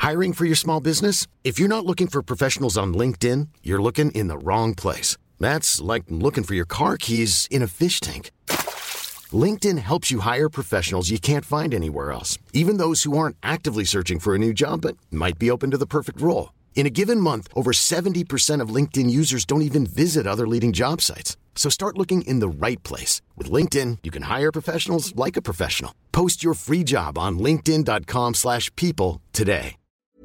Hiring for your small business? If you're not looking for professionals on LinkedIn, you're looking in the wrong place. That's like looking for your car keys in a fish tank. LinkedIn helps you hire professionals you can't find anywhere else, even those who aren't actively searching for a new job but might be open to the perfect role. In a given month, over 70% of LinkedIn users don't even visit other leading job sites. So start looking in the right place. With LinkedIn, you can hire professionals like a professional. Post your free job on linkedin.com/people today.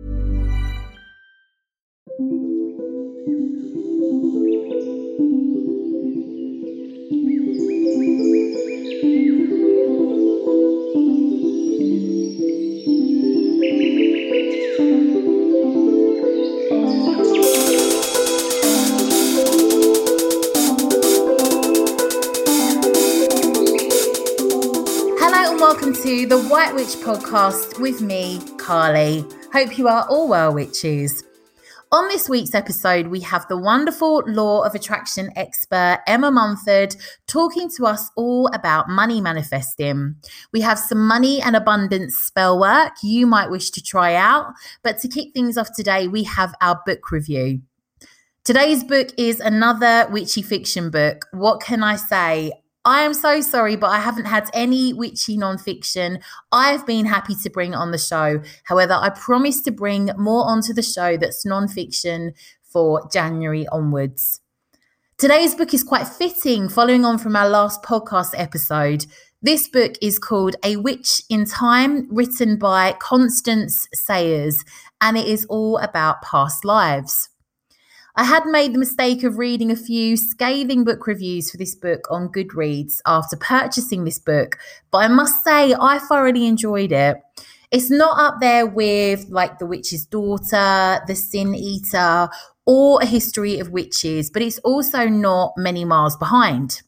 Welcome to the White Witch podcast with me, Carly. Hope you are all well, witches. On this week's episode, we have the wonderful law of attraction expert, Emma Mumford, talking to us all about money manifesting. We have some money and abundance spell work you might wish to try out. But to kick things off today, we have our book review. Today's book is another witchy fiction book. What can I say? I am so sorry, but I haven't had any witchy non-fiction I've been happy to bring on the show. However, I promise to bring more onto the show that's non-fiction for January onwards. Today's book is quite fitting, following on from our last podcast episode. This book is called A Witch in Time, written by Constance Sayers, and it is all about past lives. I had made the mistake of reading a few scathing book reviews for this book on Goodreads after purchasing this book, but I must say I thoroughly enjoyed it. It's not up there with like The Witch's Daughter, The Sin Eater, or A History of Witches, but it's also not many miles behind.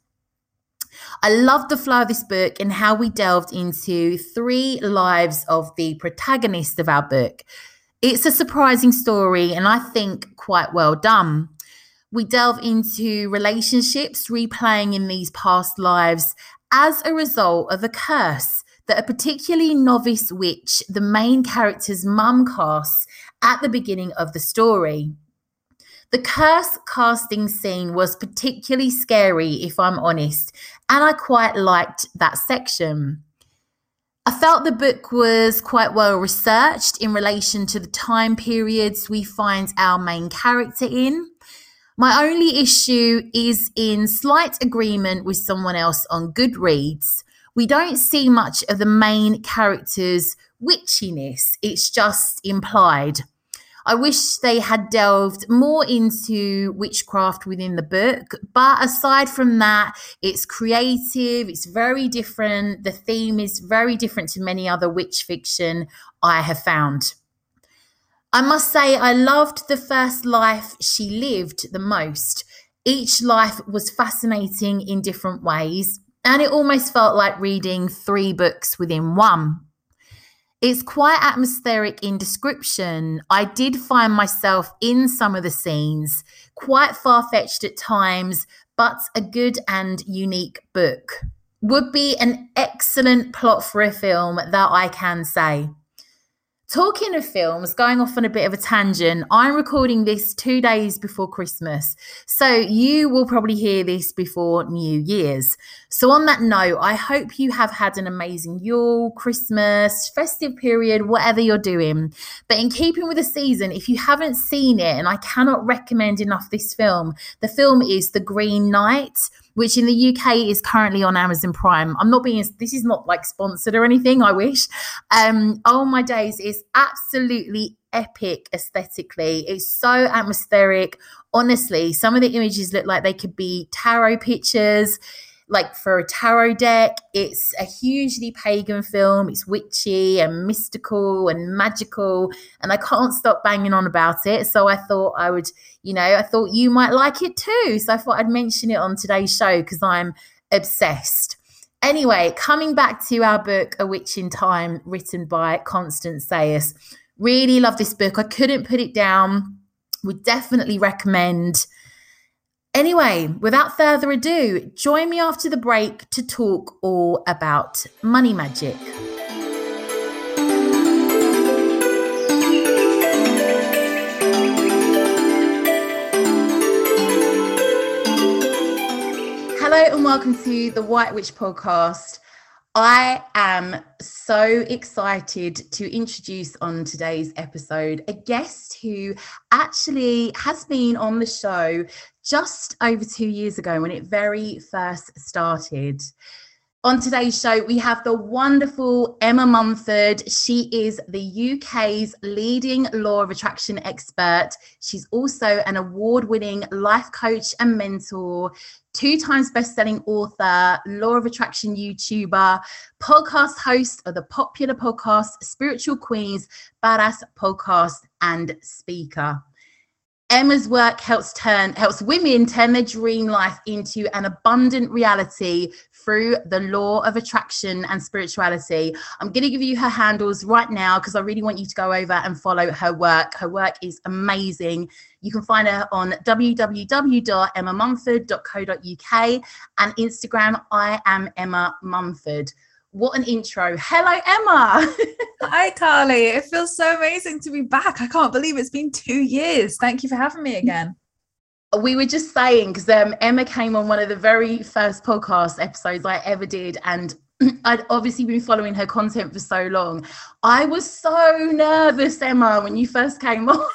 I loved the flow of this book and how we delved into 3 lives of the protagonist of our book. It's a surprising story and I think quite well done. We delve into relationships replaying in these past lives as a result of a curse that a particularly novice witch, the main character's mum, casts at the beginning of the story. The curse casting scene was particularly scary, if I'm honest, and I quite liked that section. I felt the book was quite well researched in relation to the time periods we find our main character in. My only issue is in slight agreement with someone else on Goodreads. We don't see much of the main character's witchiness. It's just implied. I wish they had delved more into witchcraft within the book, but aside from that, it's creative, it's very different. The theme is very different to many other witch fiction I have found. I must say I loved the first life she lived the most. Each life was fascinating in different ways, and it almost felt like reading 3 books within one. It's quite atmospheric in description. I did find myself in some of the scenes, quite far-fetched at times, but a good and unique book. Would be an excellent plot for a film, that I can say. Talking of films, going off on a bit of a tangent, I'm recording this 2 days before Christmas, so you will probably hear this before New Year's. So on that note, I hope you have had an amazing Yule, Christmas, festive period, whatever you're doing. But in keeping with the season, if you haven't seen it, and I cannot recommend enough this film, the film is The Green Knight, which in the UK is currently on Amazon Prime. This is not like sponsored or anything, I wish. Oh my days, it's absolutely epic aesthetically. It's so atmospheric. Honestly, some of the images look like they could be tarot pictures, like for a tarot deck. It's a hugely pagan film. It's witchy and mystical and magical, and I can't stop banging on about it. So I thought I thought you might like it too. So I thought I'd mention it on today's show because I'm obsessed. Anyway, coming back to our book, A Witch in Time, written by Constance Sayers. Really love this book. I couldn't put it down. Would definitely recommend. Anyway, without further ado, join me after the break to talk all about money magic. Hello and welcome to the White Witch podcast. I am so excited to introduce on today's episode a guest who actually has been on the show just over 2 years ago when it very first started. On today's show, we have the wonderful Emma Mumford. She is the UK's leading law of attraction expert. She's also an award-winning life coach and mentor, 2 times best-selling author, law of attraction YouTuber, podcast host of the popular podcast Spiritual Queens, Badass Podcast, and speaker. Emma's work helps women turn their dream life into an abundant reality through the law of attraction and spirituality. I'm going to give you her handles right now because I really want you to go over and follow her work. Her work is amazing. You can find her on www.emmamumford.co.uk and Instagram, I am Emma Mumford. What an intro. Hello, Emma. Hi, Carly. It feels so amazing to be back. I can't believe it's been 2 years. Thank you for having me again. We were just saying, because Emma came on one of the very first podcast episodes I ever did, and I'd obviously been following her content for so long. I was so nervous, Emma, when you first came on.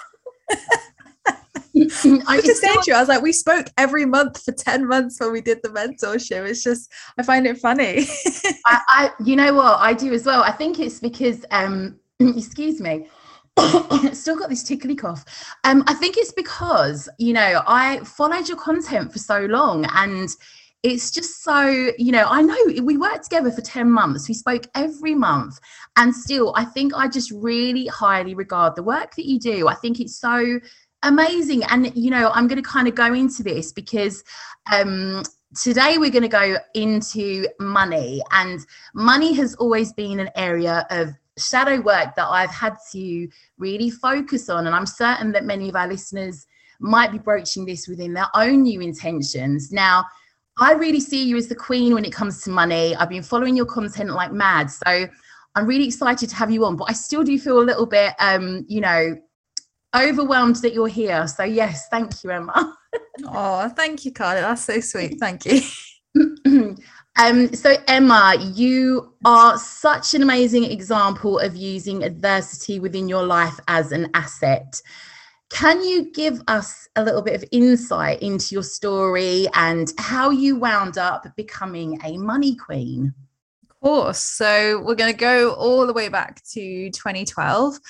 I was just saying to you, I was like, we spoke every month for 10 months when we did the mentorship. It's just, I find it funny. I you know what, I do as well. I think it's because, excuse me, still got this tickly cough. I think it's because, I followed your content for so long, and it's just so, I know we worked together for 10 months. We spoke every month, and still, I think I just really highly regard the work that you do. I think it's so amazing. And, I'm going to kind of go into this because today we're going to go into money, and money has always been an area of shadow work that I've had to really focus on. And I'm certain that many of our listeners might be broaching this within their own new intentions. Now, I really see you as the queen when it comes to money. I've been following your content like mad. So I'm really excited to have you on, but I still do feel a little bit, overwhelmed that you're here. So yes, thank you, Emma. Oh, thank you, Carly. That's so sweet. Thank you. So Emma, you are such an amazing example of using adversity within your life as an asset. Can you give us a little bit of insight into your story and how you wound up becoming a money queen? Of course. So we're going to go all the way back to 2012.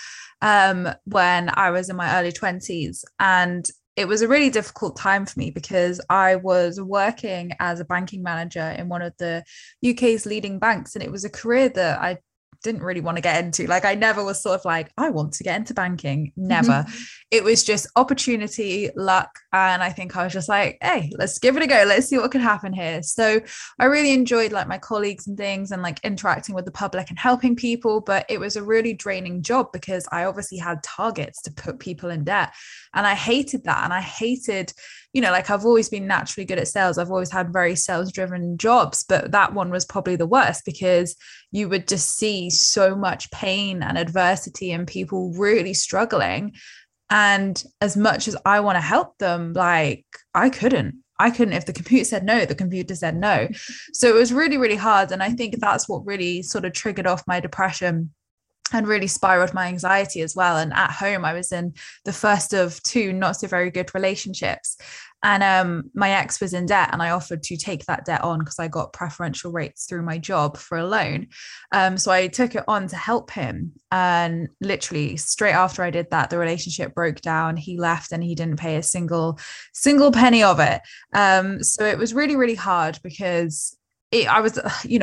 When I was in my early 20s, and it was a really difficult time for me because I was working as a banking manager in one of the UK's leading banks, and it was a career that I didn't really want to get into. Like, I never was sort of like, I want to get into banking. Never. It was just opportunity, luck. And I think I was just like, hey, let's give it a go. Let's see what could happen here. So I really enjoyed like my colleagues and things and like interacting with the public and helping people. But it was a really draining job because I obviously had targets to put people in debt. And I hated that. And I hated, like, I've always been naturally good at sales. I've always had very sales driven jobs, but that one was probably the worst because you would just see so much pain and adversity and people really struggling. And as much as I want to help them, like, I couldn't. If the computer said no, the computer said no. So it was really, really hard. And I think that's what really sort of triggered off my depression and really spiraled my anxiety as well. And at home, I was in the first of 2 not so very good relationships. And my ex was in debt, and I offered to take that debt on because I got preferential rates through my job for a loan. So I took it on to help him. And literally straight after I did that, the relationship broke down. He left and he didn't pay a single penny of it. So it was really, really hard because I was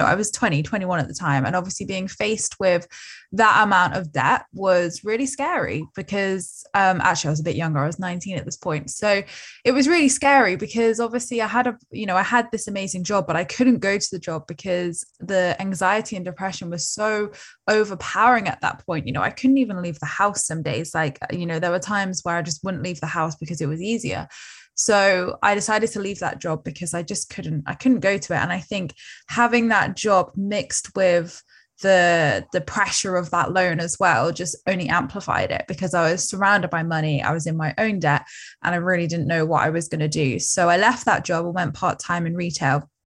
21 at the time. And obviously being faced with that amount of debt was really scary because actually I was a bit younger. I was 19 at this point. So it was really scary because obviously I had this amazing job, but I couldn't go to the job because the anxiety and depression was so overpowering at that point. I couldn't even leave the house some days. Like, there were times where I just wouldn't leave the house because it was easier. So I decided to leave that job because I couldn't go to it. And I think having that job mixed with the pressure of that loan as well just only amplified it because I was surrounded by money. I was in my own debt and I really didn't know what I was going to do. So I left that job and went part-time in retail.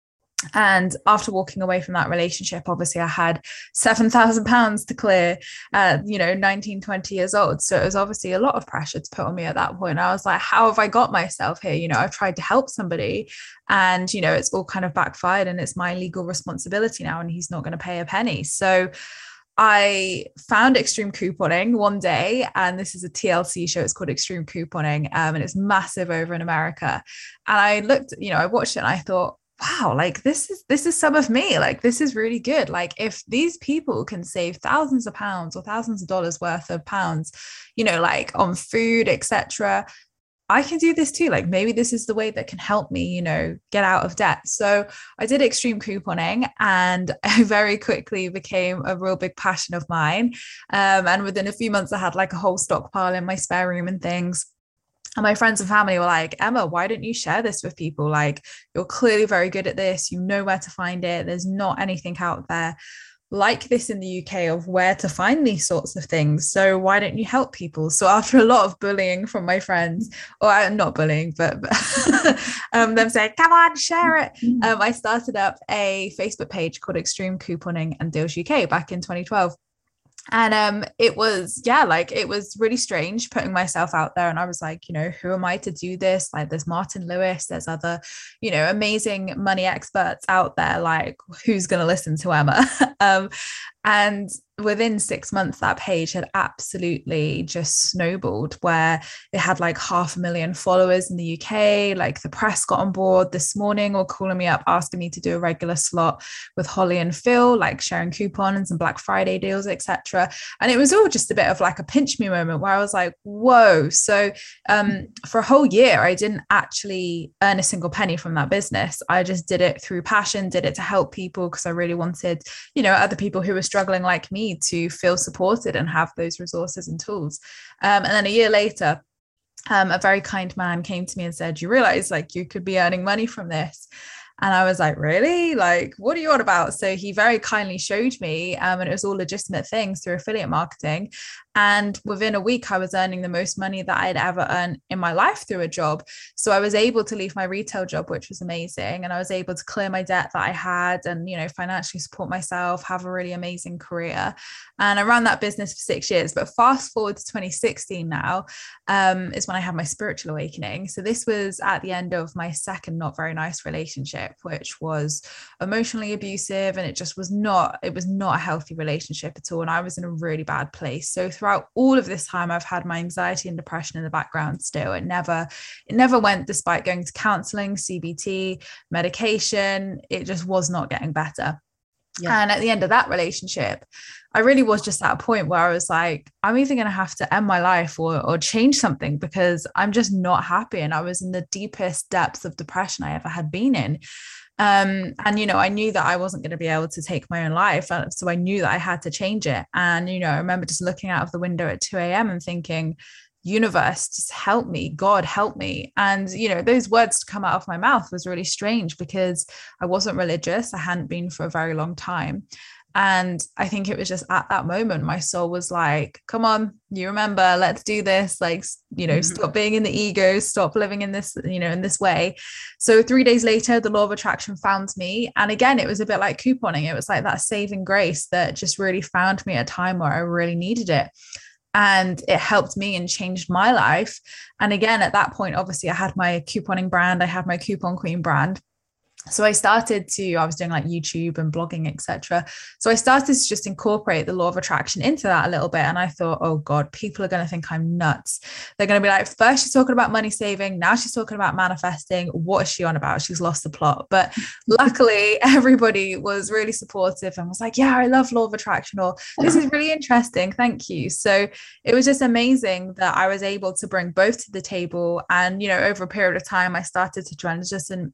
And after walking away from that relationship, obviously I had £7,000 to clear at, 19, 20 years old. So it was obviously a lot of pressure to put on me at that point. I was like, how have I got myself here? I've tried to help somebody and, it's all kind of backfired and it's my legal responsibility now and he's not going to pay a penny. So I found Extreme Couponing one day, and this is a TLC show. It's called Extreme Couponing, and it's massive over in America. And I looked, I watched it and I thought, wow, like this is some of me. Like, this is really good. Like, if these people can save thousands of pounds or thousands of dollars worth of pounds, like on food, etc., I can do this too. Like, maybe this is the way that can help me, get out of debt. So I did Extreme Couponing, and I very quickly became a real big passion of mine. And within a few months, I had like a whole stockpile in my spare room and things. And my friends and family were like, Emma, why don't you share this with people? Like, you're clearly very good at this. You know where to find it. There's not anything out there like this in the UK of where to find these sorts of things. So why don't you help people? So after a lot of bullying from my friends, or not bullying, but them saying, come on, share it. I started up a Facebook page called Extreme Couponing and Deals UK back in 2012. And it was really strange putting myself out there. And I was like, who am I to do this? Like, there's Martin Lewis, there's other, amazing money experts out there. Like, who's going to listen to Emma? And within 6 months, that page had absolutely just snowballed, where it had like 500,000 followers in the UK. Like, the press got on board this morning or calling me up, asking me to do a regular slot with Holly and Phil, like sharing coupons and Black Friday deals, etc. And it was all just a bit of like a pinch me moment where I was like, whoa. So for a whole year, I didn't actually earn a single penny from that business. I just did it through passion, did it to help people because I really wanted, other people who were struggling like me to feel supported and have those resources and tools. And then a year later, a very kind man came to me and said, you realize like you could be earning money from this? And I was like, really? Like, what are you on about? So he very kindly showed me, and it was all legitimate things through affiliate marketing. And within a week, I was earning the most money that I'd ever earned in my life through a job. So I was able to leave my retail job, which was amazing. And I was able to clear my debt that I had and, financially support myself, have a really amazing career. And I ran that business for 6 years. But fast forward to 2016 now, is when I had my spiritual awakening. So this was at the end of my second not very nice relationship, which was emotionally abusive. And it was not a healthy relationship at all. And I was in a really bad place. So throughout all of this time, I've had my anxiety and depression in the background still. It never went, despite going to counseling, CBT, medication. It just was not getting better. Yeah. And at the end of that relationship, I really was just at a point where I was like, I'm either going to have to end my life or change something, because I'm just not happy. And I was in the deepest depths of depression I ever had been in. And, I knew that I wasn't going to be able to take my own life. So I knew that I had to change it. And, I remember just looking out of the window at 2 a.m. and thinking, universe, just help me, God, help me. And, those words to come out of my mouth was really strange, because I wasn't religious. I hadn't been for a very long time. And I think it was just at that moment, my soul was like, come on, you remember, let's do this. Like, stop being in the ego, stop living in this, in this way. So 3 days later, the law of attraction found me. And again, it was a bit like couponing. It was like that saving grace that just really found me at a time where I really needed it. And it helped me and changed my life. And again, at that point, obviously I had my couponing brand, I had my Coupon Queen brand. So I was doing like YouTube and blogging, etc. So I started to just incorporate the law of attraction into that a little bit. And I thought, oh God, people are going to think I'm nuts. They're going to be like, first she's talking about money saving, now she's talking about manifesting. What is she on about? She's lost the plot. But luckily, everybody was really supportive and was like, yeah, I love law of attraction, or this is really interesting. Thank you. So it was just amazing that I was able to bring both to the table. And, over a period of time, I started to transition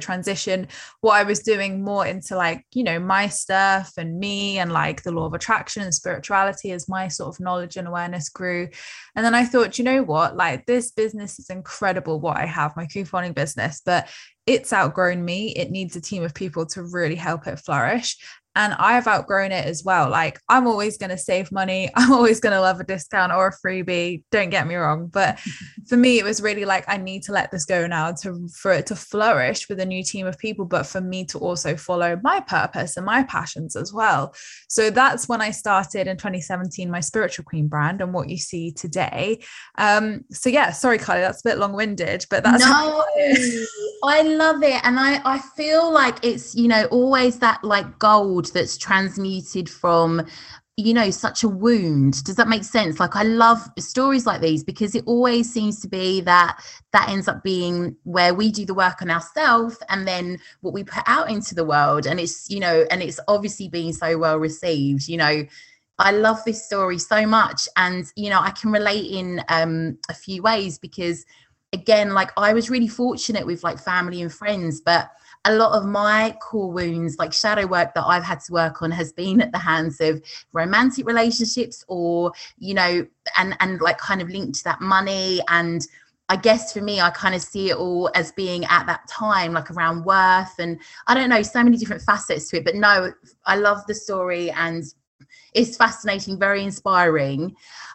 what I was doing more into like, my stuff and me, and like the law of attraction and spirituality as my sort of knowledge and awareness grew. And then I thought, what, like, this business is incredible, what I have, my couponing business, but it's outgrown me. It needs a team of people to really help it flourish. And I've outgrown it as well. Like, I'm always going to save money. I'm always going to love a discount or a freebie. Don't get me wrong. But for me, it was really like, I need to let this go now for it to flourish with a new team of people, but for me to also follow my purpose and my passions as well. So that's when I started in 2017, my Spiritual Queen brand and what you see today. So yeah, sorry, Carly, that's a bit long-winded, but that's no, I love it. And I feel like it's, you know, always that like gold that's transmuted from, you know, such a wound. Does that make sense? Like, I love stories like these because it always seems to be that ends up being where we do the work on ourselves and then what we put out into the world. And it's, you know, and it's obviously being so well received. You know, I love this story so much. And, you know, I can relate in a few ways because, again, like, I was really fortunate with like family and friends, but a lot of my core wounds, like shadow work that I've had to work on, has been at the hands of romantic relationships or, you know, and like kind of linked to that money. And I guess for me, I kind of see it all as being at that time, like around worth. And I don't know, so many different facets to it. But no, I love the story and it's fascinating, very inspiring.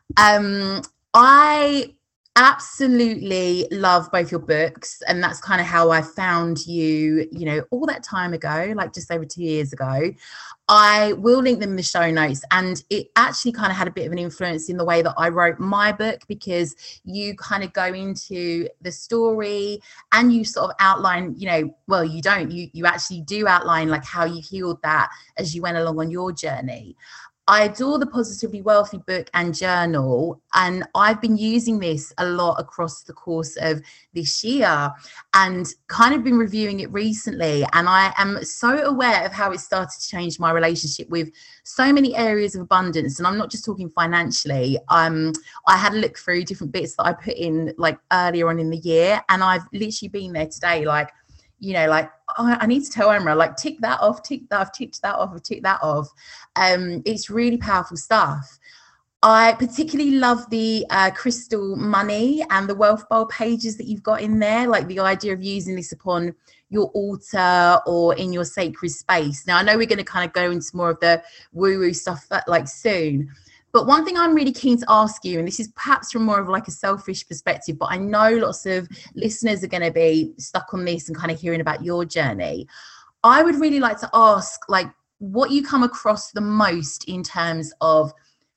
I absolutely love both your books, and that's kind of how I found you, you know, all that time ago, like just over 2 years ago. I will link them in the show notes, and it actually kind of had a bit of an influence in the way that I wrote my book, because you kind of go into the story and you sort of outline, you know, well, you actually do outline like how you healed that as you went along on your journey. I adore the Positively Wealthy book and journal, and I've been using this a lot across the course of this year and kind of been reviewing it recently. And I am so aware of how it started to change my relationship with so many areas of abundance. And I'm not just talking financially. I had a look through different bits that I put in like earlier on in the year, and I've literally been there today, like, you know, like, oh, I need to tell Emma, like, tick that off, tick that off, tick that off, tick that off. It's really powerful stuff. I particularly love the crystal money and the wealth bowl pages that you've got in there, like the idea of using this upon your altar or in your sacred space. Now, I know we're going to kind of go into more of the woo-woo stuff like soon. But one thing I'm really keen to ask you, and this is perhaps from more of like a selfish perspective, but I know lots of listeners are going to be stuck on this and kind of hearing about your journey. I would really like to ask, like, what you come across the most in terms of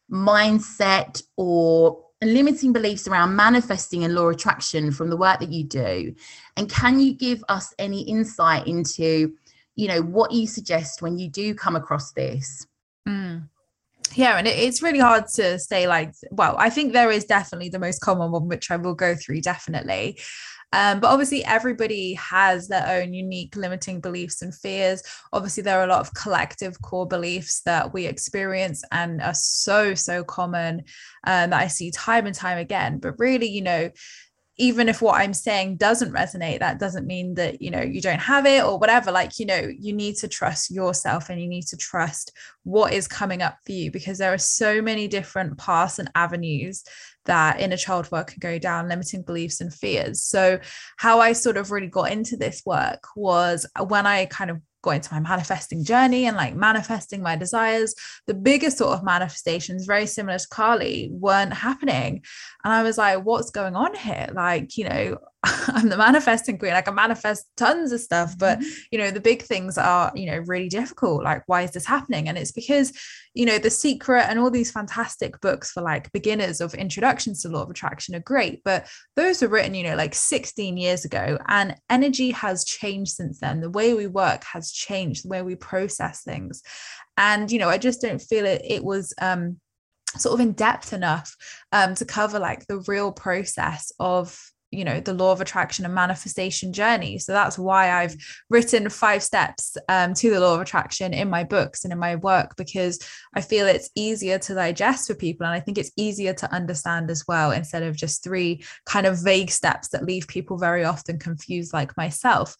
mindset or limiting beliefs around manifesting and law of attraction from the work that you do. And can you give us any insight into, you know, what you suggest when you do come across this? Yeah, and it's really hard to say, like, well, I think there is definitely the most common one, which I will go through definitely. But obviously everybody has their own unique limiting beliefs and fears. Obviously, there are a lot of collective core beliefs that we experience and are so common, that I see time and time again. But really, you know, even if what I'm saying doesn't resonate, that doesn't mean that, you know, you don't have it or whatever. Like, you know, you need to trust yourself and you need to trust what is coming up for you, because there are so many different paths and avenues that inner child work can go down, limiting beliefs and fears. So how I sort of really got into this work was when I kind of got into my manifesting journey and like manifesting my desires. The biggest sort of manifestations, very similar to Carly, weren't happening. And I was like, what's going on here? Like, you know, I'm the manifesting queen. I can manifest tons of stuff, but, you know, the big things are, you know, really difficult. Like, why is this happening? And it's because, you know, The Secret and all these fantastic books for like beginners of introductions to law of attraction are great, but those were written, you know, like 16 years ago, and energy has changed since then. The way we work has changed, the way we process things. And, you know, I just don't feel it was sort of in depth enough to cover like the real process of, you know, the law of attraction and manifestation journey. So that's why I've written 5 steps to the law of attraction in my books and in my work, because I feel it's easier to digest for people. And I think it's easier to understand as well, instead of just 3 kind of vague steps that leave people very often confused, like myself.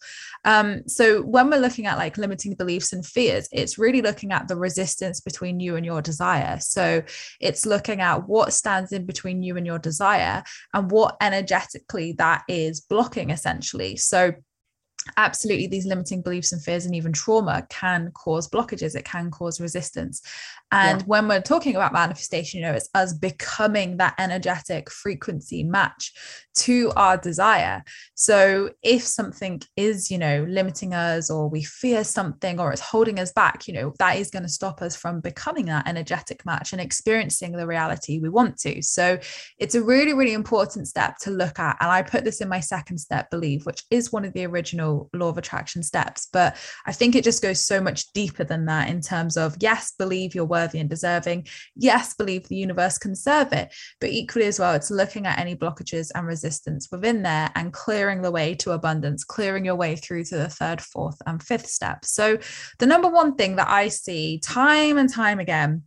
So when we're looking at like limiting beliefs and fears, it's really looking at the resistance between you and your desire. So it's looking at what stands in between you and your desire and what energetically that is blocking, essentially. So absolutely, these limiting beliefs and fears and even trauma can cause blockages. It can cause resistance. And when we're talking about manifestation, it's us becoming that energetic frequency match to our desire. So if something is, limiting us, or we fear something, or it's holding us back, that is going to stop us from becoming that energetic match and experiencing the reality we want to. So it's a really, really important step to look at. And I put this in my second step, believe, which is one of the original law of attraction steps. But I think it just goes so much deeper than that, in terms of, yes, believe you're worthy and deserving. Yes, believe the universe can serve it. But equally as well, it's looking at any blockages and resistance within there and clearing the way to abundance, clearing your way through to the third, fourth, and fifth step. So the number one thing that I see time and time again,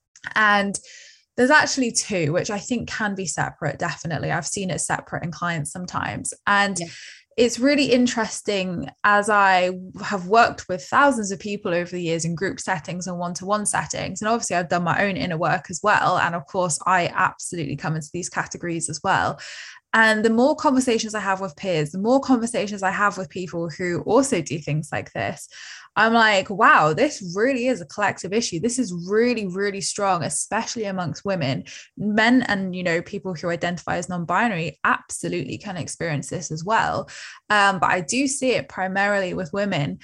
and there's actually two, which I think can be separate. Definitely. I've seen it separate in clients sometimes. And it's really interesting, as I have worked with thousands of people over the years in group settings and one-to-one settings. And obviously I've done my own inner work as well. And of course, I absolutely come into these categories as well. And the more conversations I have with peers, the more conversations I have with people who also do things like this, I'm like, wow, this really is a collective issue. This is really, really strong, especially amongst women. Men and, people who identify as non-binary absolutely can experience this as well. But I do see it primarily with women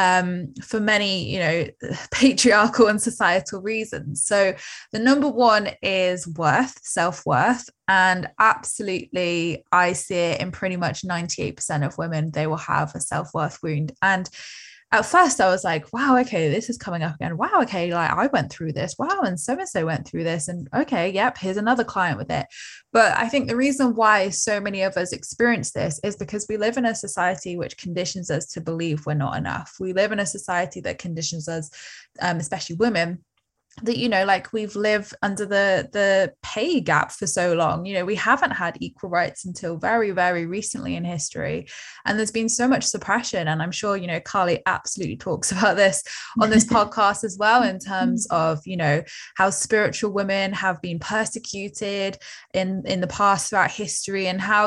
for many, patriarchal and societal reasons. So the number one is worth, self-worth. And absolutely, I see it in pretty much 98% of women. They will have a self-worth wound. And at first I was like, wow, okay, this is coming up again. Wow, okay, like I went through this. Wow, and so-and-so went through this. And okay, yep, here's another client with it. But I think the reason why so many of us experience this is because we live in a society which conditions us to believe we're not enough. We live in a society that conditions us, especially women, that like we've lived under the pay gap for so long. We haven't had equal rights until very, very recently in history, and there's been so much suppression. And I'm sure Carly absolutely talks about this on this podcast as well, in terms of how spiritual women have been persecuted in the past throughout history, and how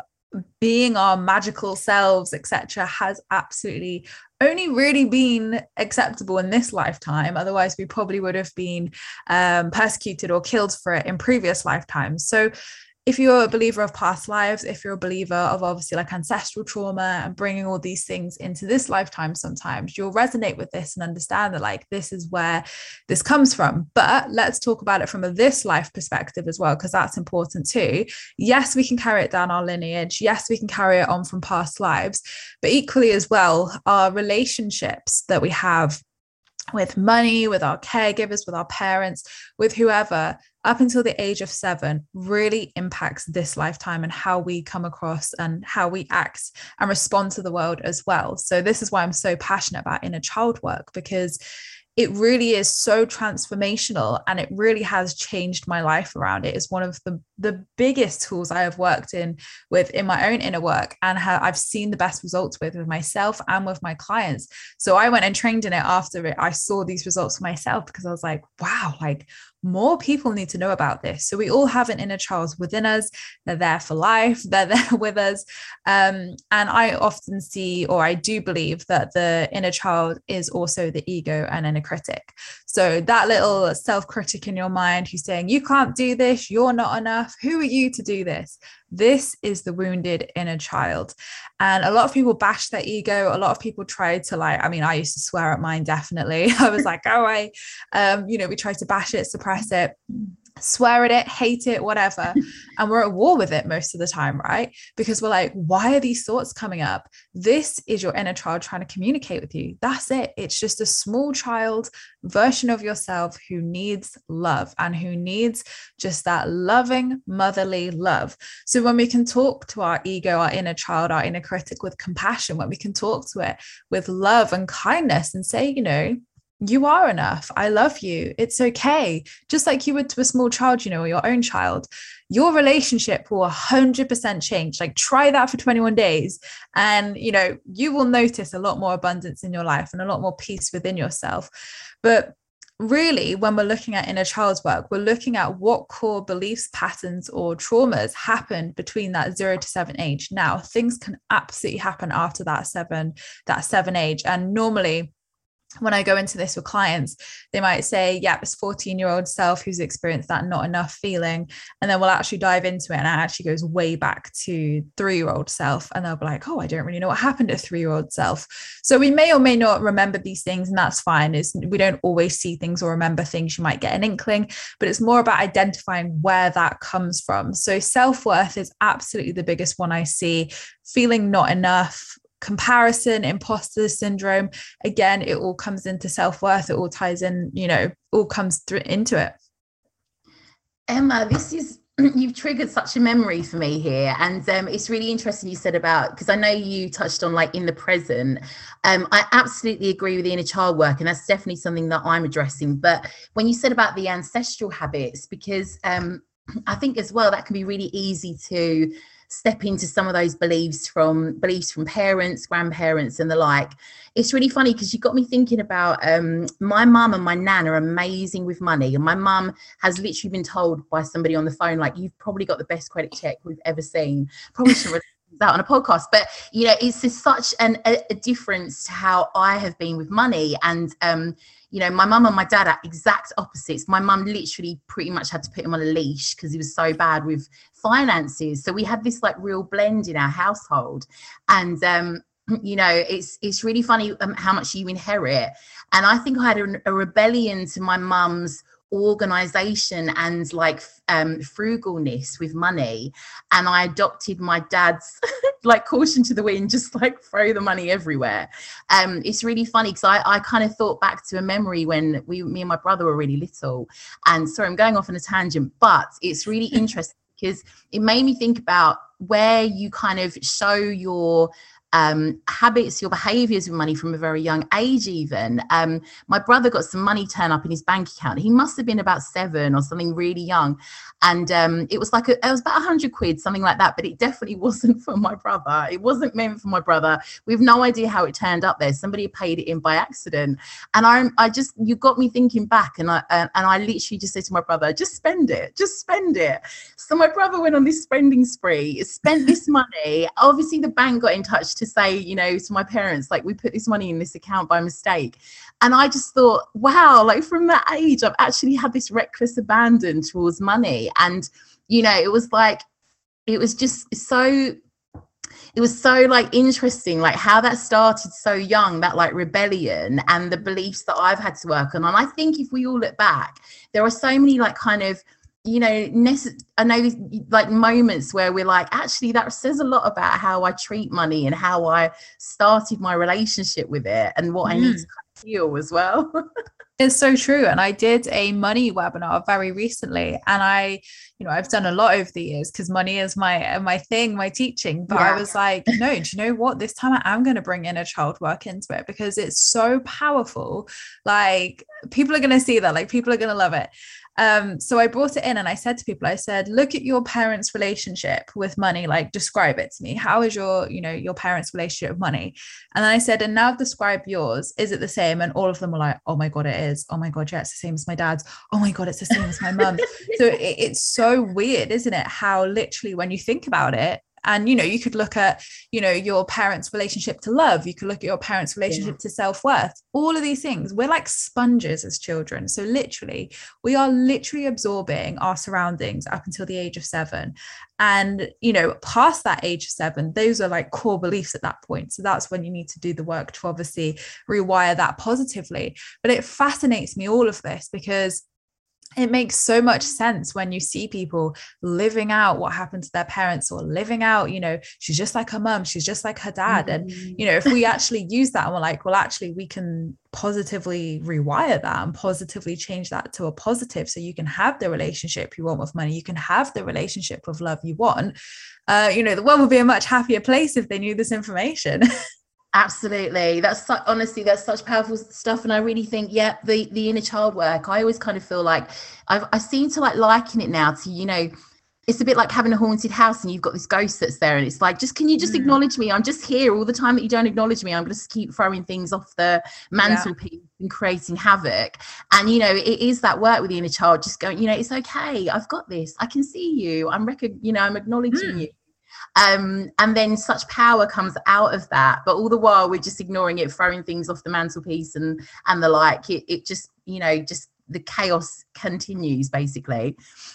being our magical selves, etc., has absolutely only really been acceptable in this lifetime. Otherwise, we probably would have been persecuted or killed for it in previous lifetimes. So if you're a believer of past lives, if you're a believer of obviously like ancestral trauma and bringing all these things into this lifetime, sometimes you'll resonate with this and understand that like this is where this comes from. But let's talk about it from a this life perspective as well, because that's important too. Yes, we can carry it down our lineage. Yes, we can carry it on from past lives, but equally as well, our relationships that we have with money, with our caregivers, with our parents, with whoever, up until the age of 7, really impacts this lifetime and how we come across and how we act and respond to the world as well. So this is why I'm so passionate about inner child work, because it really is so transformational, and it really has changed my life around it. It's one of the biggest tools I have worked with in my own inner work, and how I've seen the best results with myself and with my clients. So I went and trained in it after it. I saw these results for myself, because I was like, wow, like more people need to know about this. So we all have an inner child within us. They're there for life. They're there with us. And I often see, or I do believe, that the inner child is also the ego and inner critic. So that little self-critic in your mind who's saying, you can't do this, you're not enough, who are you to do this? This is the wounded inner child. And a lot of people bash their ego. A lot of people try to I used to swear at mine, definitely. I was like, we try to bash it, suppress it, swear at it, hate it, whatever. And we're at war with it most of the time, right? Because we're like, why are these thoughts coming up? This is your inner child trying to communicate with you. That's it. It's just a small child version of yourself who needs love and who needs just that loving motherly love. So when we can talk to our ego, our inner child, our inner critic with compassion, when we can talk to it with love and kindness and say, you are enough. I love you. It's okay. Just like you would to a small child, or your own child, your relationship will 100% change. Like try that for 21 days and, you will notice a lot more abundance in your life and a lot more peace within yourself. But really, when we're looking at inner child's work, we're looking at what core beliefs, patterns, or traumas happened between that 0 to 7 age. Now, things can absolutely happen after that seven age. And normally, when I go into this with clients, they might say, yeah, it's 14-year-old self who's experienced that not enough feeling. And then we'll actually dive into it. And it actually goes way back to 3-year-old self. And they'll be like, oh, I don't really know what happened to 3-year-old self. So we may or may not remember these things, and that's fine. We don't always see things or remember things. You might get an inkling, but it's more about identifying where that comes from. So self-worth is absolutely the biggest one I see. Feeling not enough, comparison, imposter syndrome. Again, it all comes into self-worth. It all ties in, all comes through into it. Emma, you've triggered such a memory for me here. And it's really interesting you said about, because I know you touched on like in the present. I absolutely agree with the inner child work. And that's definitely something that I'm addressing. But when you said about the ancestral habits, because I think as well, that can be really easy to step into some of those beliefs from parents, grandparents and the like. It's really funny because you got me thinking about my mum and my nan are amazing with money. And my mum has literally been told by somebody on the phone, like, you've probably got the best credit check we've ever seen. Probably should release that on a podcast. But, it's just such a difference to how I have been with money. And, my mum and my dad are exact opposites. My mum literally pretty much had to put him on a leash because he was so bad with finances. So we had this like real blend in our household. And, it's really funny how much you inherit. And I think I had a rebellion to my mum's organization and like frugalness with money, and I adopted my dad's like caution to the wind, just like throw the money everywhere. It's really funny because I kind of thought back to a memory when me and my brother were really little. And sorry, I'm going off on a tangent, but it's really interesting because it made me think about where you kind of show your habits, your behaviors with money from a very young age. Even my brother got some money turn up in his bank account. He must have been about 7 or something, really young, and it was about 100 quid, something like that. But it definitely wasn't for my brother. It wasn't meant for my brother. We have no idea how it turned up there. Somebody paid it in by accident, and you got me thinking back, and I literally just said to my brother, just spend it. So my brother went on this spending spree, spent this money. Obviously the bank got in touch to say, to my parents, like, we put this money in this account by mistake. And I just thought, wow, like from that age, I've actually had this reckless abandon towards money. And, it was so like interesting, like how that started so young, that like rebellion and the beliefs that I've had to work on. And I think if we all look back, there are so many like kind of, I know like moments where we're like, actually that says a lot about how I treat money and how I started my relationship with it and what I need to heal as well. It's so true. And I did a money webinar very recently, and I've done a lot over the years because money is my thing, my teaching. But I was like, no, do you know what? This time I am going to bring inner child work into it because it's so powerful. Like, people are going to see that, like, people are going to love it. So I brought it in and I said to people, look at your parents' relationship with money, like describe it to me. How is your parents' relationship with money? And then I said, and now describe yours. Is it the same? And all of them were like, oh my God, it is. Oh my God, yeah, it's the same as my dad's. Oh my God, it's the same as my mum. So it's so weird, isn't it? How literally when you think about it, and, you could look at, your parents' relationship to love. You could look at your parents' relationship to self-worth. All of these things, we're like sponges as children. So literally, we are literally absorbing our surroundings up until the age of 7. And, past that age of 7, those are like core beliefs at that point. So that's when you need to do the work to obviously rewire that positively. But it fascinates me, all of this, because it makes so much sense when you see people living out what happened to their parents, or living out, she's just like her mum, she's just like her dad. And, if we actually use that and we're like, well, actually, we can positively rewire that and positively change that to a positive. So you can have the relationship you want with money. You can have the relationship with love you want. The world would be a much happier place if they knew this information. Absolutely. Honestly, that's such powerful stuff. And I really think, the inner child work, I always kind of feel like I seem to like liken it now to, it's a bit like having a haunted house and you've got this ghost that's there, and it's like, just, can you just acknowledge me? I'm just here. All the time that you don't acknowledge me, I'm going to keep throwing things off the mantelpiece and creating havoc. And, you know, it is that work with the inner child, just going, you know, it's okay. I've got this. I can see you. I'm acknowledging you. And then such power comes out of that. But all the while we're just ignoring it, throwing things off the mantelpiece and the like. It just, you know, just the chaos continues, basically.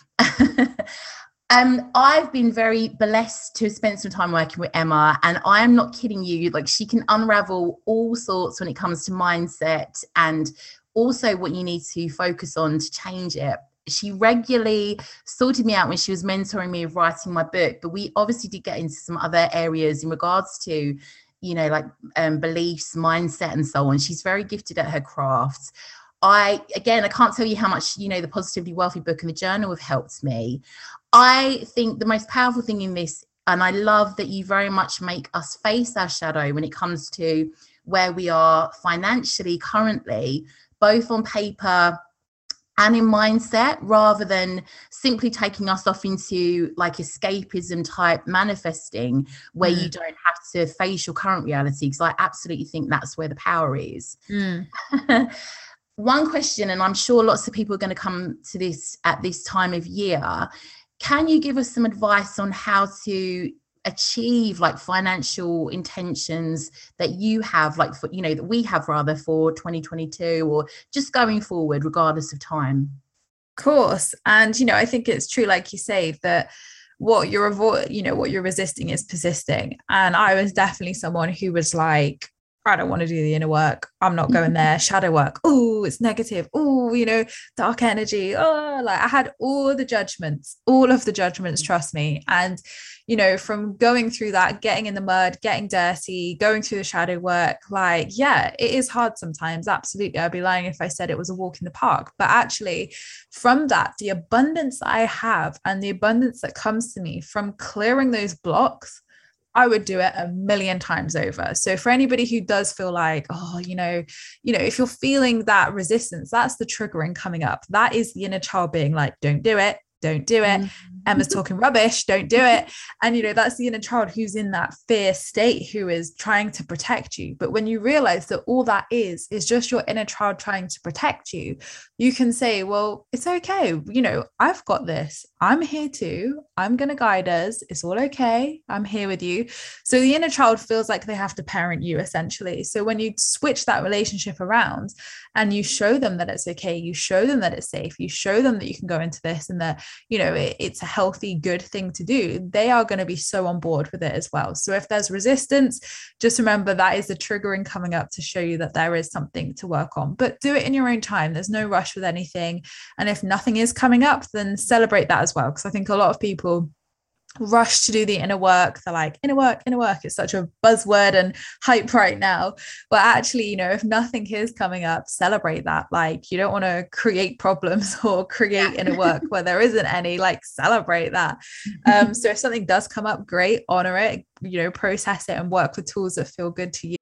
I've been very blessed to have spent some time working with Emma, and I am not kidding you. Like, she can unravel all sorts when it comes to mindset and also what you need to focus on to change it. She regularly sorted me out when she was mentoring me of writing my book, but we obviously did get into some other areas in regards to, you know, like beliefs, mindset, and so on. She's very gifted at her craft. I can't tell you how much, you know, the Positively Wealthy book and the journal have helped me. I think the most powerful thing in this, and I love that you very much make us face our shadow when it comes to where we are financially currently, both on paper and in mindset, rather than simply taking us off into like escapism type manifesting where you don't have to face your current reality, because I absolutely think that's where the power is. One question, and I'm sure lots of people are going to come to this at this time of year, can you give us some advice on how to achieve like financial intentions that you have, like, for, you know, that we have rather, for 2022 or just going forward, regardless of time? Of course. And, you know, I think it's true, like you say, that what you're resisting is persisting. And I was definitely someone who was like, I don't want to do the inner work. I'm not going there. Shadow work. Oh, it's negative. Oh, you know, dark energy. Oh, like I had all of the judgments, trust me. And, you know, from going through that, getting in the mud, getting dirty, going through the shadow work, like, yeah, it is hard sometimes. Absolutely. I'd be lying if I said it was a walk in the park. But actually, from that, the abundance I have and the abundance that comes to me from clearing those blocks, I would do it a million times over. So for anybody who does feel like, oh, you know, if you're feeling that resistance, that's the triggering coming up. That is the inner child being like, don't do it. Don't do it. Emma's talking rubbish. Don't do it. And, you know, that's the inner child who's in that fear state, who is trying to protect you. But when you realize that all that is just your inner child trying to protect you, you can say, well, it's okay. You know, I've got this. I'm here too. I'm going to guide us. It's all okay. I'm here with you. So the inner child feels like they have to parent you, essentially. So when you switch that relationship around and you show them that it's okay, you show them that it's safe, you show them that you can go into this and that, you know, it's a healthy, good thing to do, they are going to be so on board with it as well. So if there's resistance, just remember that is the triggering coming up to show you that there is something to work on. But do it in your own time. There's no rush with anything. And if nothing is coming up, then celebrate that as well. Because I think a lot of people rush to do the inner work. They're like, inner work. It's such a buzzword and hype right now. But actually, you know, if nothing is coming up, celebrate that. Like, you don't want to create problems or create inner work where there isn't any. Like, celebrate that. So if something does come up, great, honor it, you know, process it and work with tools that feel good to you.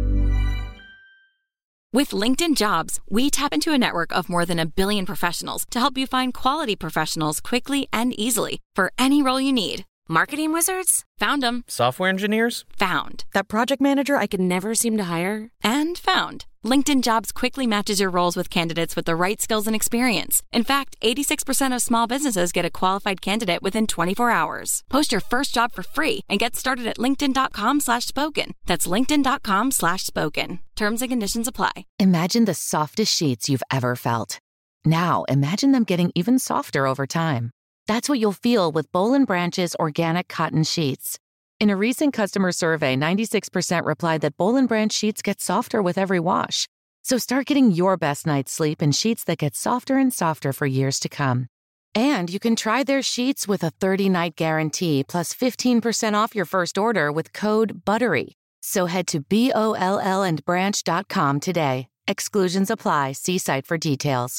With LinkedIn Jobs, we tap into a network of more than 1 billion professionals to help you find quality professionals quickly and easily for any role you need. Marketing wizards? Found them. Software engineers? Found. That project manager I could never seem to hire? And found. LinkedIn Jobs quickly matches your roles with candidates with the right skills and experience. In fact, 86% of small businesses get a qualified candidate within 24 hours. Post your first job for free and get started at linkedin.com/spoken. That's linkedin.com/spoken. Terms and conditions apply. Imagine the softest sheets you've ever felt. Now imagine them getting even softer over time. That's what you'll feel with Boll & Branch's organic cotton sheets. In a recent customer survey, 96% replied that Boll & Branch sheets get softer with every wash. So start getting your best night's sleep in sheets that get softer and softer for years to come. And you can try their sheets with a 30-night guarantee plus 15% off your first order with code BUTTERY. So head to BOLLandbranch.com today. Exclusions apply. See site for details.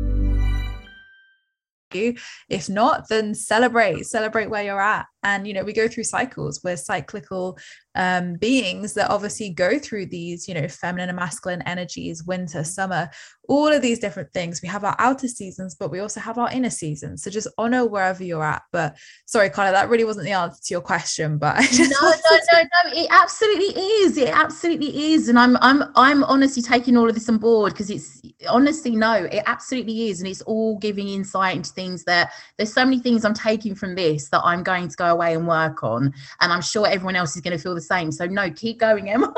If not, then celebrate where you're at. And, you know, we go through cycles. We're cyclical beings that obviously go through these, you know, feminine and masculine energies, winter, summer, all of these different things. We have our outer seasons, but we also have our inner seasons. So just honor wherever you're at. But sorry, Carla, that really wasn't the answer to your question, but I just no, it absolutely is. It absolutely is. And I'm honestly taking all of this on board, because it's honestly, no, it absolutely is. And it's all giving insight into things that there's so many things I'm taking from this that I'm going to go away and work on. And I'm sure everyone else is going to feel the same. So no, keep going, Emma.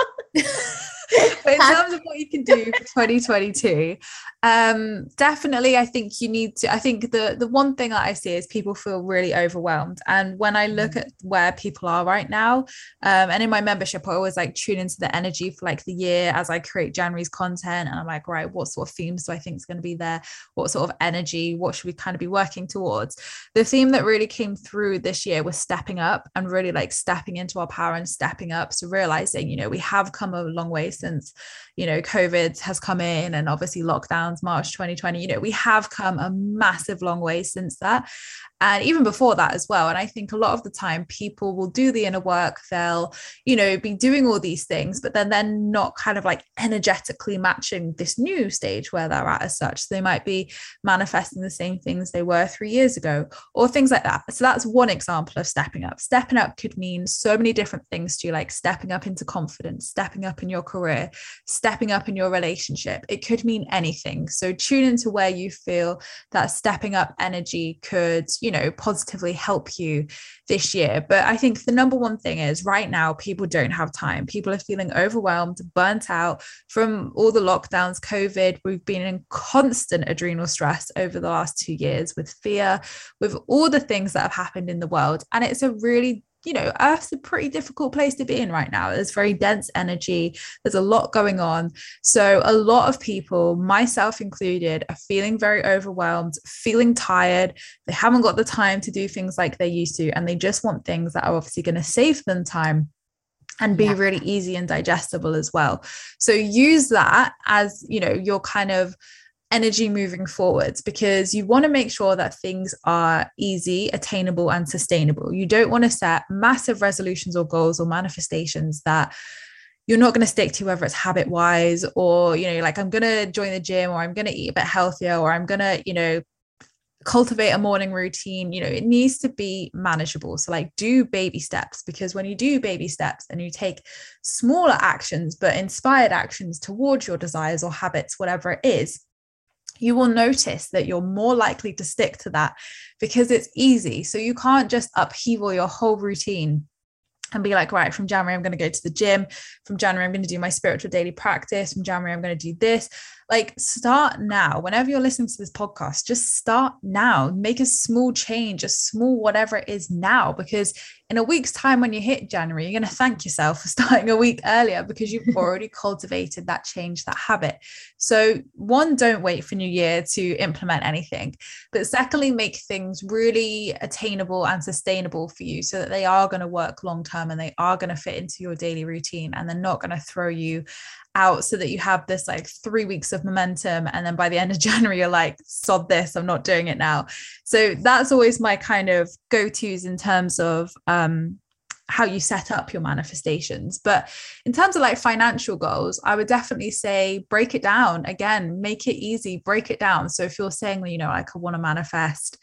But in terms of what you can do for 2022, definitely, I think you need to, I think the one thing that I see is people feel really overwhelmed. And when I look at where people are right now, and in my membership, I always like tune into the energy for like the year as I create January's content. And I'm like, right, what sort of themes do I think is going to be there? What sort of energy? What should we kind of be working towards? The theme that really came through this year was stepping up, and really like stepping into our power and stepping up. So realizing, you know, we have come a long way since, you know, COVID has come in, and obviously lockdowns, March 2020, you know, we have come a massive long way since that. And even before that as well. And I think a lot of the time people will do the inner work, they'll, you know, be doing all these things, but then they're not kind of like energetically matching this new stage where they're at as such. So they might be manifesting the same things they were 3 years ago, or things like that. So that's one example of stepping up. Stepping up could mean so many different things to you, like stepping up into confidence, stepping up in your career, stepping up in your relationship. It could mean anything. So tune into where you feel that stepping up energy could, you know, positively help you this year. But I think the number one thing is right now, people don't have time. People are feeling overwhelmed, burnt out from all the lockdowns, COVID. We've been in constant adrenal stress over the last 2 years with fear, with all the things that have happened in the world. And it's a really, you know, Earth's a pretty difficult place to be in right now. There's very dense energy. There's a lot going on. So a lot of people, myself included, are feeling very overwhelmed, feeling tired. They haven't got the time to do things like they used to. And they just want things that are obviously going to save them time and be really easy and digestible as well. So use that as, you know, your kind of energy moving forwards, because you want to make sure that things are easy, attainable, and sustainable. You don't want to set massive resolutions or goals or manifestations that you're not going to stick to, whether it's habit wise, or, you know, like I'm going to join the gym, or I'm going to eat a bit healthier, or I'm going to, you know, cultivate a morning routine. You know, it needs to be manageable. So like do baby steps, because when you do baby steps and you take smaller actions, but inspired actions towards your desires or habits, whatever it is, you will notice that you're more likely to stick to that because it's easy. So you can't just upheaval your whole routine and be like, right, from January, I'm going to go to the gym. From January, I'm going to do my spiritual daily practice. From January, I'm going to do this. Like, start now. Whenever you're listening to this podcast, just start now. Make a small change, a small whatever it is now, because in a week's time, when you hit January, you're going to thank yourself for starting a week earlier, because you've already cultivated that change, that habit. So one, don't wait for New Year to implement anything. But secondly, make things really attainable and sustainable for you, so that they are going to work long term and they are going to fit into your daily routine, and they're not going to throw you out, so that you have this like 3 weeks of momentum, and then by the end of January you're like, sod this, I'm not doing it now. So that's always my kind of go-tos in terms of how you set up your manifestations. But in terms of like financial goals, I would definitely say break it down. Again, make it easy, break it down. So if you're saying, you know, like I want to manifest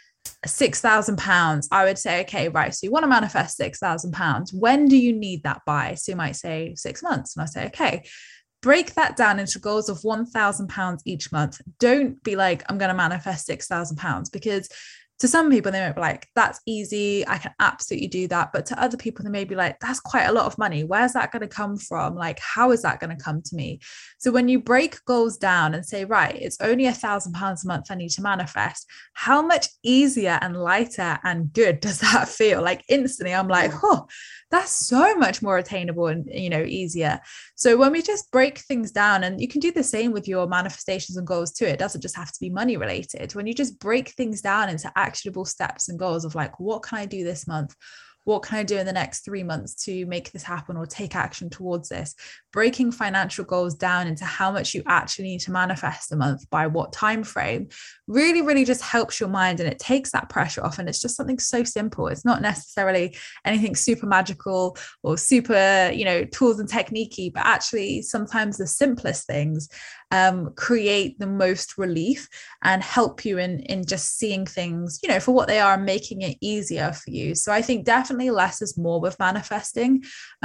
£6,000, I would say, okay, right, so you want to manifest £6,000. When do you need that by? So you might say 6 months. And I say, okay, break that down into goals of £1,000 each month. Don't be like, I'm going to manifest £6,000, because to some people, they might be like, that's easy, I can absolutely do that. But to other people, they may be like, that's quite a lot of money. Where's that going to come from? Like, how is that going to come to me? So when you break goals down and say, right, it's only £1,000 a month I need to manifest, how much easier and lighter and good does that feel? Like instantly, I'm like, oh, that's so much more attainable and, you know, easier. So when we just break things down, and you can do the same with your manifestations and goals too, it doesn't just have to be money related. When you just break things down into actionable steps and goals of like, what can I do this month? What can I do in the next 3 months to make this happen or take action towards this? Breaking financial goals down into how much you actually need to manifest a month by what time frame really, really just helps your mind, and it takes that pressure off. And it's just something so simple. It's not necessarily anything super magical or super, tools and techniquey, but actually sometimes the simplest things create the most relief and help you in just seeing things, for what they are, and making it easier for you. So I think definitely less is more with manifesting.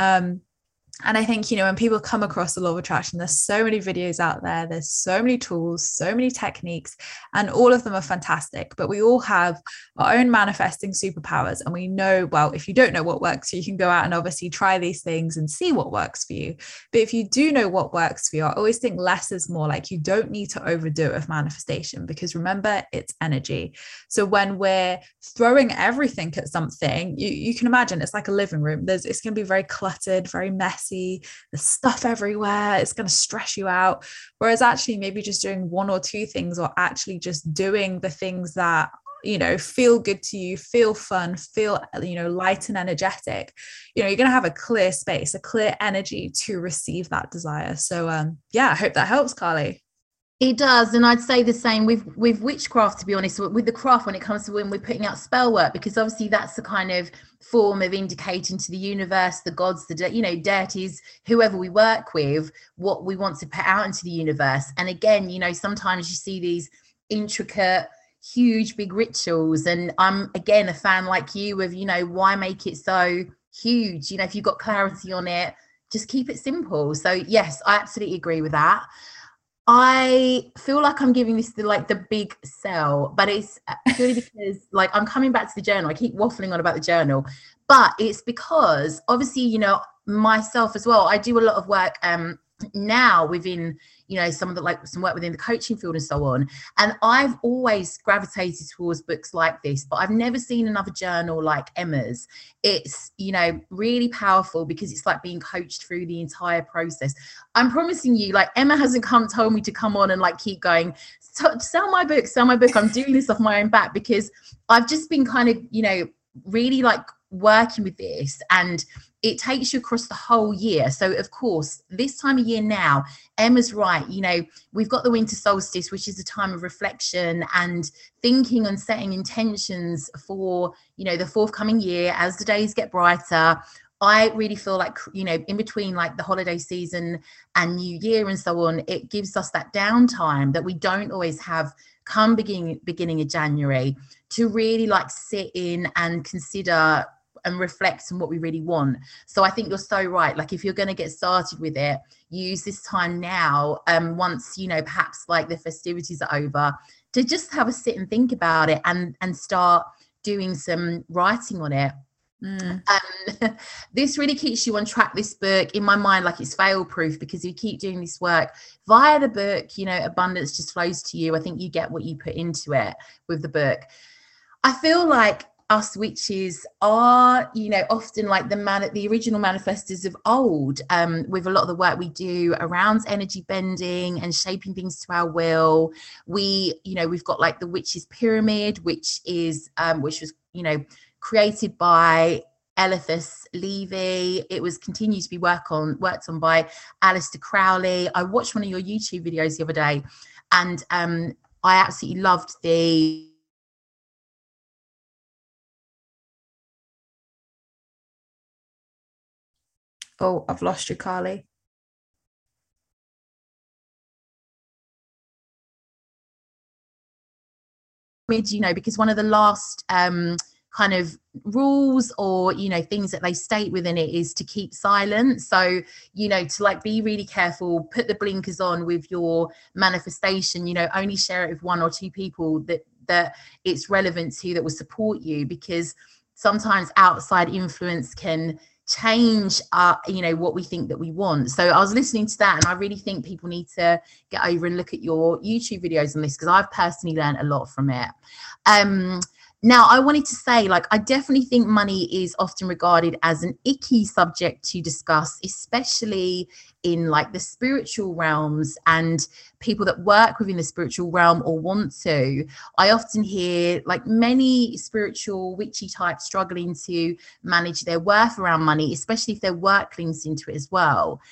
And I think, when people come across the law of attraction, there's so many videos out there, there's so many tools, so many techniques, and all of them are fantastic. But we all have our own manifesting superpowers. And we know, well, if you don't know what works, you can go out and obviously try these things and see what works for you. But if you do know what works for you, I always think less is more. Like, you don't need to overdo it with manifestation, because remember, it's energy. So when we're throwing everything at something, you can imagine it's like a living room. It's going to be very cluttered, very messy. There's stuff everywhere. It's going to stress you out. Whereas actually maybe just doing one or two things, or actually just doing the things that, feel good to you, feel fun, feel, light and energetic, you're going to have a clear space, a clear energy to receive that desire. So, I hope that helps, Carly. It does. And I'd say the same with witchcraft, to be honest, with the craft, when it comes to when we're putting out spell work, because obviously that's the kind of form of indicating to the universe, the gods, the deities, whoever we work with, what we want to put out into the universe. And again, sometimes you see these intricate, huge, big rituals. And I'm, again, a fan like you of, why make it so huge? If you've got clarity on it, just keep it simple. So yes, I absolutely agree with that. I feel like I'm giving this the big sell, but it's purely because I'm coming back to the journal. I keep waffling on about the journal, but it's because obviously, myself as well, I do a lot of work now within, some of the some work within the coaching field and so on. And I've always gravitated towards books like this, but I've never seen another journal like Emma's. It's, really powerful, because it's like being coached through the entire process. I'm promising you, Emma hasn't told me to come on and keep going, sell my book. I'm doing this off my own back, because I've just been kind of, really working with this, and it takes you across the whole year. So of course, this time of year now, Emma's right, we've got the winter solstice, which is a time of reflection and thinking and setting intentions for, the forthcoming year as the days get brighter. I really feel in between the holiday season and New Year and so on, it gives us that downtime that we don't always have come beginning of January, to really sit in and consider and reflect on what we really want. So I think you're so right. If you're going to get started with it, use this time now, once, perhaps the festivities are over, to just have a sit and think about it and start doing some writing on it. This really keeps you on track, this book, in my mind, it's fail proof, because you keep doing this work via the book, abundance just flows to you. I think you get what you put into it with the book. I feel like us witches are, often the original manifestors of old, with a lot of the work we do around energy bending and shaping things to our will. We've got the witches pyramid, which was created by Eliphas Levi. It was continued to be worked on by Aleister Crowley. I watched one of your YouTube videos the other day, and I absolutely loved the Oh, I've lost you, Carly. Because one of the last kind of rules or things that they state within it is to keep silent. So to be really careful, put the blinkers on with your manifestation, only share it with one or two people that it's relevant to, that will support you, because sometimes outside influence can change what we think that we want. So I was listening to that, and I really think people need to get over and look at your YouTube videos on this, because I've personally learned a lot from it. Now, I wanted to say, I definitely think money is often regarded as an icky subject to discuss, especially in the spiritual realms and people that work within the spiritual realm or want to. I often hear many spiritual witchy types struggling to manage their worth around money, especially if their work links into it as well.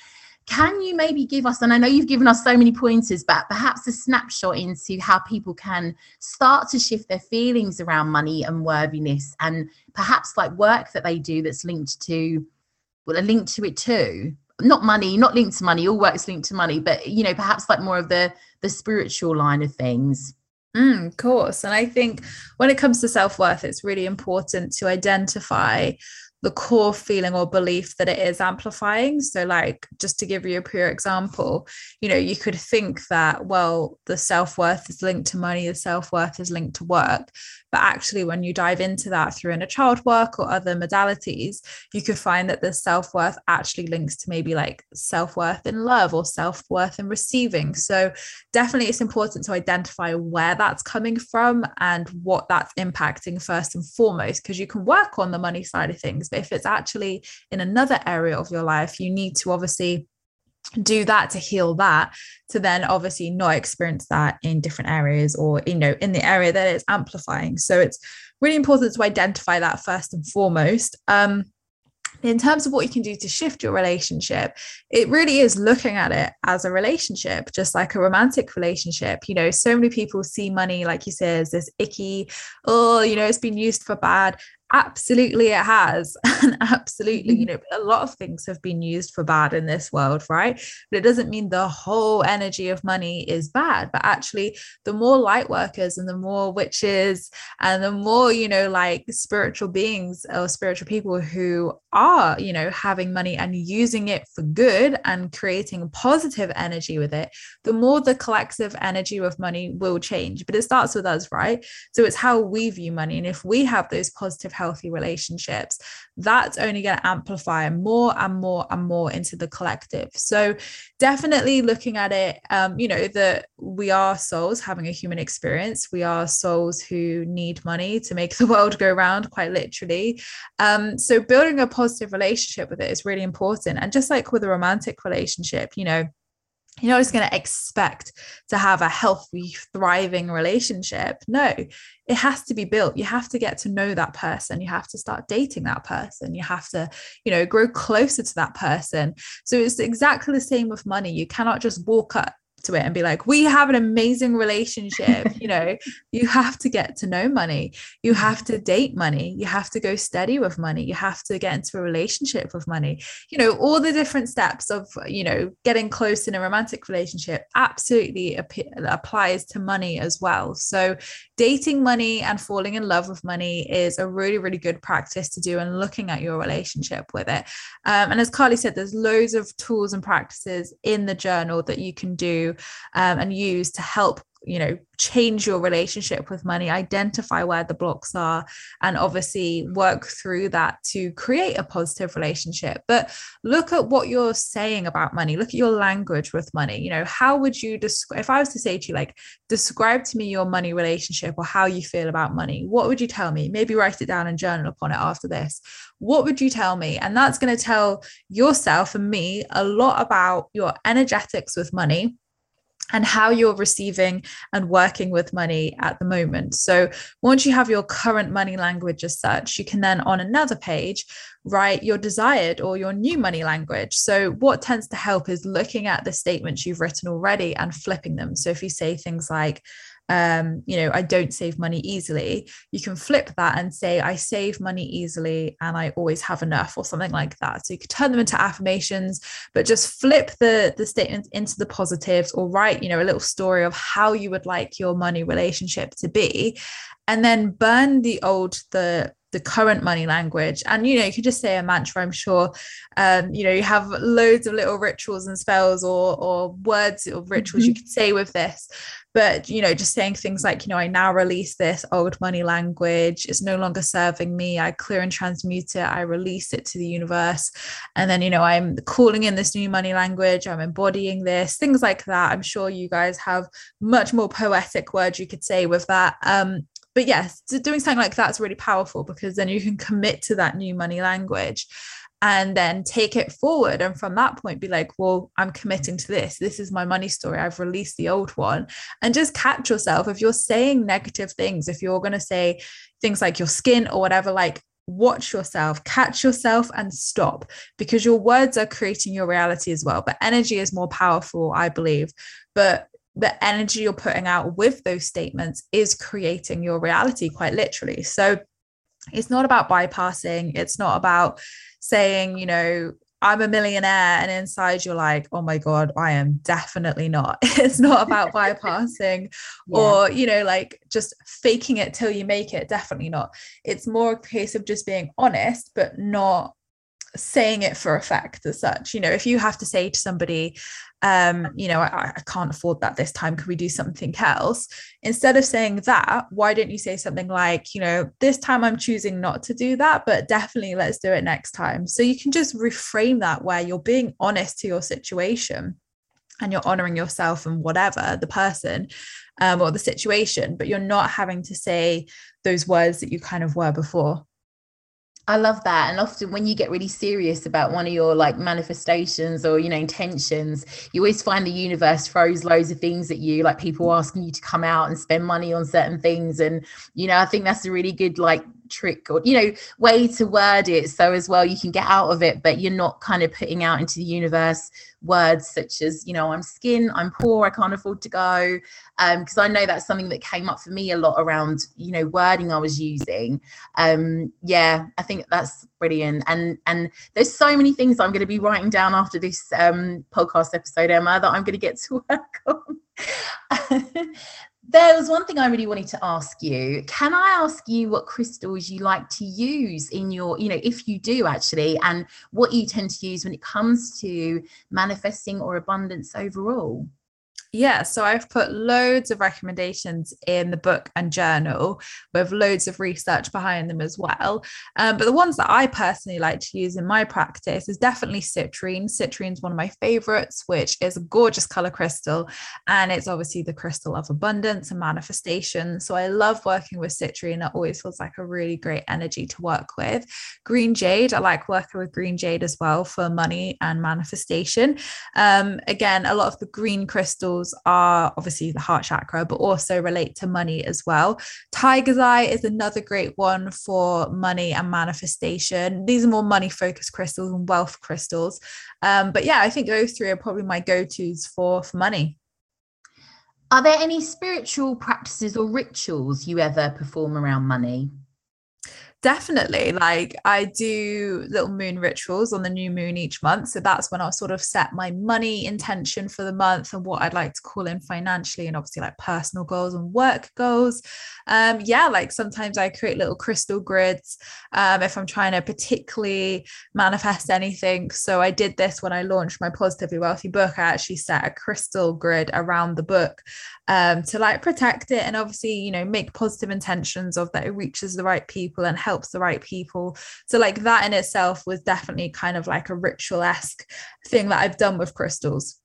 Can you maybe give us, and I know you've given us so many pointers, but perhaps a snapshot into how people can start to shift their feelings around money and worthiness, and perhaps like work that they do that's linked to, well, a link to it too. Not money, not linked to money, all work's linked to money, but, you know, perhaps like more of the spiritual line of things. Of course. And I think when it comes to self-worth, it's really important to identify the core feeling or belief that it is amplifying. So like, just to give you a pure example, you know, you could think that, well, the self-worth is linked to money, the self-worth is linked to work. But actually, when you dive into that through inner child work or other modalities, you could find that the self-worth actually links to maybe like self-worth in love or self-worth in receiving. So definitely it's important to identify where that's coming from and what that's impacting first and foremost, because you can work on the money side of things. But if it's actually in another area of your life, you need to obviously do that to heal that, to then obviously not experience that in different areas, or, you know, in the area that it's amplifying. So it's really important to identify that first and foremost. In terms of what you can do to shift your relationship, it really is looking at it as a relationship, just like a romantic relationship. You know, so many people see money, like you said, as this icky, oh, you know, it's been used for bad. Absolutely it has. And absolutely, you know, a lot of things have been used for bad in this world, right? But it doesn't mean the whole energy of money is bad. But actually, the more light workers and the more witches and the more, you know, like spiritual beings or spiritual people who are, you know, having money and using it for good and creating positive energy with it, the more the collective energy of money will change. But it starts with us, right? So it's how we view money. And if we have those positive, healthy relationships, that's only going to amplify more and more and more into the collective. So definitely looking at it, you know, that we are souls having a human experience. We are souls who need money to make the world go round, quite literally. So building a positive relationship with it is really important. And just like with a romantic relationship, you know, you're not just going to expect to have a healthy, thriving relationship. No, it has to be built. You have to get to know that person. You have to start dating that person. You have to, you know, grow closer to that person. So it's exactly the same with money. You cannot just walk up to it and be like, we have an amazing relationship. You know, you have to get to know money. You have to date money. You have to go steady with money. You have to get into a relationship with money. You know, all the different steps of, you know, getting close in a romantic relationship absolutely applies to money as well. So dating money and falling in love with money is a really, really good practice to do, and looking at your relationship with it. And as Carly said, there's loads of tools and practices in the journal that you can do and use to help, you know, change your relationship with money, identify where the blocks are, and obviously work through that to create a positive relationship. But look at what you're saying about money. Look at your language with money. You know, how would you describe, if I was to say to you, like, describe to me your money relationship or how you feel about money, what would you tell me? Maybe write it down and journal upon it after this. What would you tell me? And that's going to tell yourself and me a lot about your energetics with money and how you're receiving and working with money at the moment. So once you have your current money language as such, you can then on another page write your desired or your new money language. So what tends to help is looking at the statements you've written already and flipping them. So if you say things like, you know, I don't save money easily, you can flip that and say, I save money easily and I always have enough, or something like that. So you could turn them into affirmations, but just flip the statements into the positives, or write, you know, a little story of how you would like your money relationship to be, and then burn the current money language. And, you know, you could just say a mantra. I'm sure, you know, you have loads of little rituals and spells or words or rituals you could say with this. But, you know, just saying things like, you know, I now release this old money language. It's no longer serving me. I clear and transmute it. I release it to the universe. And then, you know, I'm calling in this new money language. I'm embodying this, things like that. I'm sure you guys have much more poetic words you could say with that. But yes, doing something like that's really powerful, because then you can commit to that new money language and then take it forward. And from that point, be like, well, I'm committing to this. This is my money story. I've released the old one. And just catch yourself. If you're saying negative things, if you're going to say things like your skin or whatever, like, watch yourself, catch yourself, and stop, because your words are creating your reality as well. But energy is more powerful, I believe. But the energy you're putting out with those statements is creating your reality, quite literally. So it's not about bypassing. It's not about saying, you know, I'm a millionaire, and inside you're like, oh my God, I am definitely not. It's not about bypassing or, you know, like just faking it till you make it. Definitely not. It's more a case of just being honest, but not saying it for effect as such. You know, if you have to say to somebody, you know, I can't afford that this time, could we do something else? Instead of saying that, why don't you say something like, you know, this time I'm choosing not to do that, but definitely let's do it next time. So you can just reframe that where you're being honest to your situation and you're honoring yourself and whatever the person or the situation, but you're not having to say those words that you kind of were before. I love that. And often when you get really serious about one of your like manifestations or, you know, intentions, you always find the universe throws loads of things at you, like people asking you to come out and spend money on certain things. And, you know, I think that's a really good like trick or, you know, way to word it. So as well, you can get out of it, but you're not kind of putting out into the universe words such as, you know, I'm skint, I'm poor, I can't afford to go. Because I know that's something that came up for me a lot around, you know, wording I was using. Yeah, I think that's brilliant. And there's so many things I'm going to be writing down after this podcast episode, Emma, that I'm going to get to work on. There was one thing I really wanted to ask you. Can I ask you what crystals you like to use in your, you know, if you do actually, and what you tend to use when it comes to manifesting or abundance overall? Yeah, so I've put loads of recommendations in the book and journal with loads of research behind them as well. But the ones that I personally like to use in my practice is definitely citrine. Citrine is one of my favorites, which is a gorgeous color crystal. And it's obviously the crystal of abundance and manifestation. So I love working with citrine. It always feels like a really great energy to work with. Green jade, I like working with green jade as well for money and manifestation. Again, a lot of the green crystals are obviously the heart chakra, but also relate to money as well. Tiger's eye is another great one for money and manifestation. These are more money focused crystals and wealth crystals. But yeah, I think those three are probably my go-tos for money. Are there any spiritual practices or rituals you ever perform around money? Definitely. Like I do little moon rituals on the new moon each month. So that's when I'll sort of set my money intention for the month and what I'd like to call in financially, and obviously like personal goals and work goals. Yeah, like sometimes I create little crystal grids if I'm trying to particularly manifest anything. So I did this when I launched my Positively Wealthy book. I actually set a crystal grid around the book to like protect it and obviously, you know, make positive intentions of that it reaches the right people and helps the right people. So like that in itself was definitely kind of like a ritual-esque thing that I've done with crystals.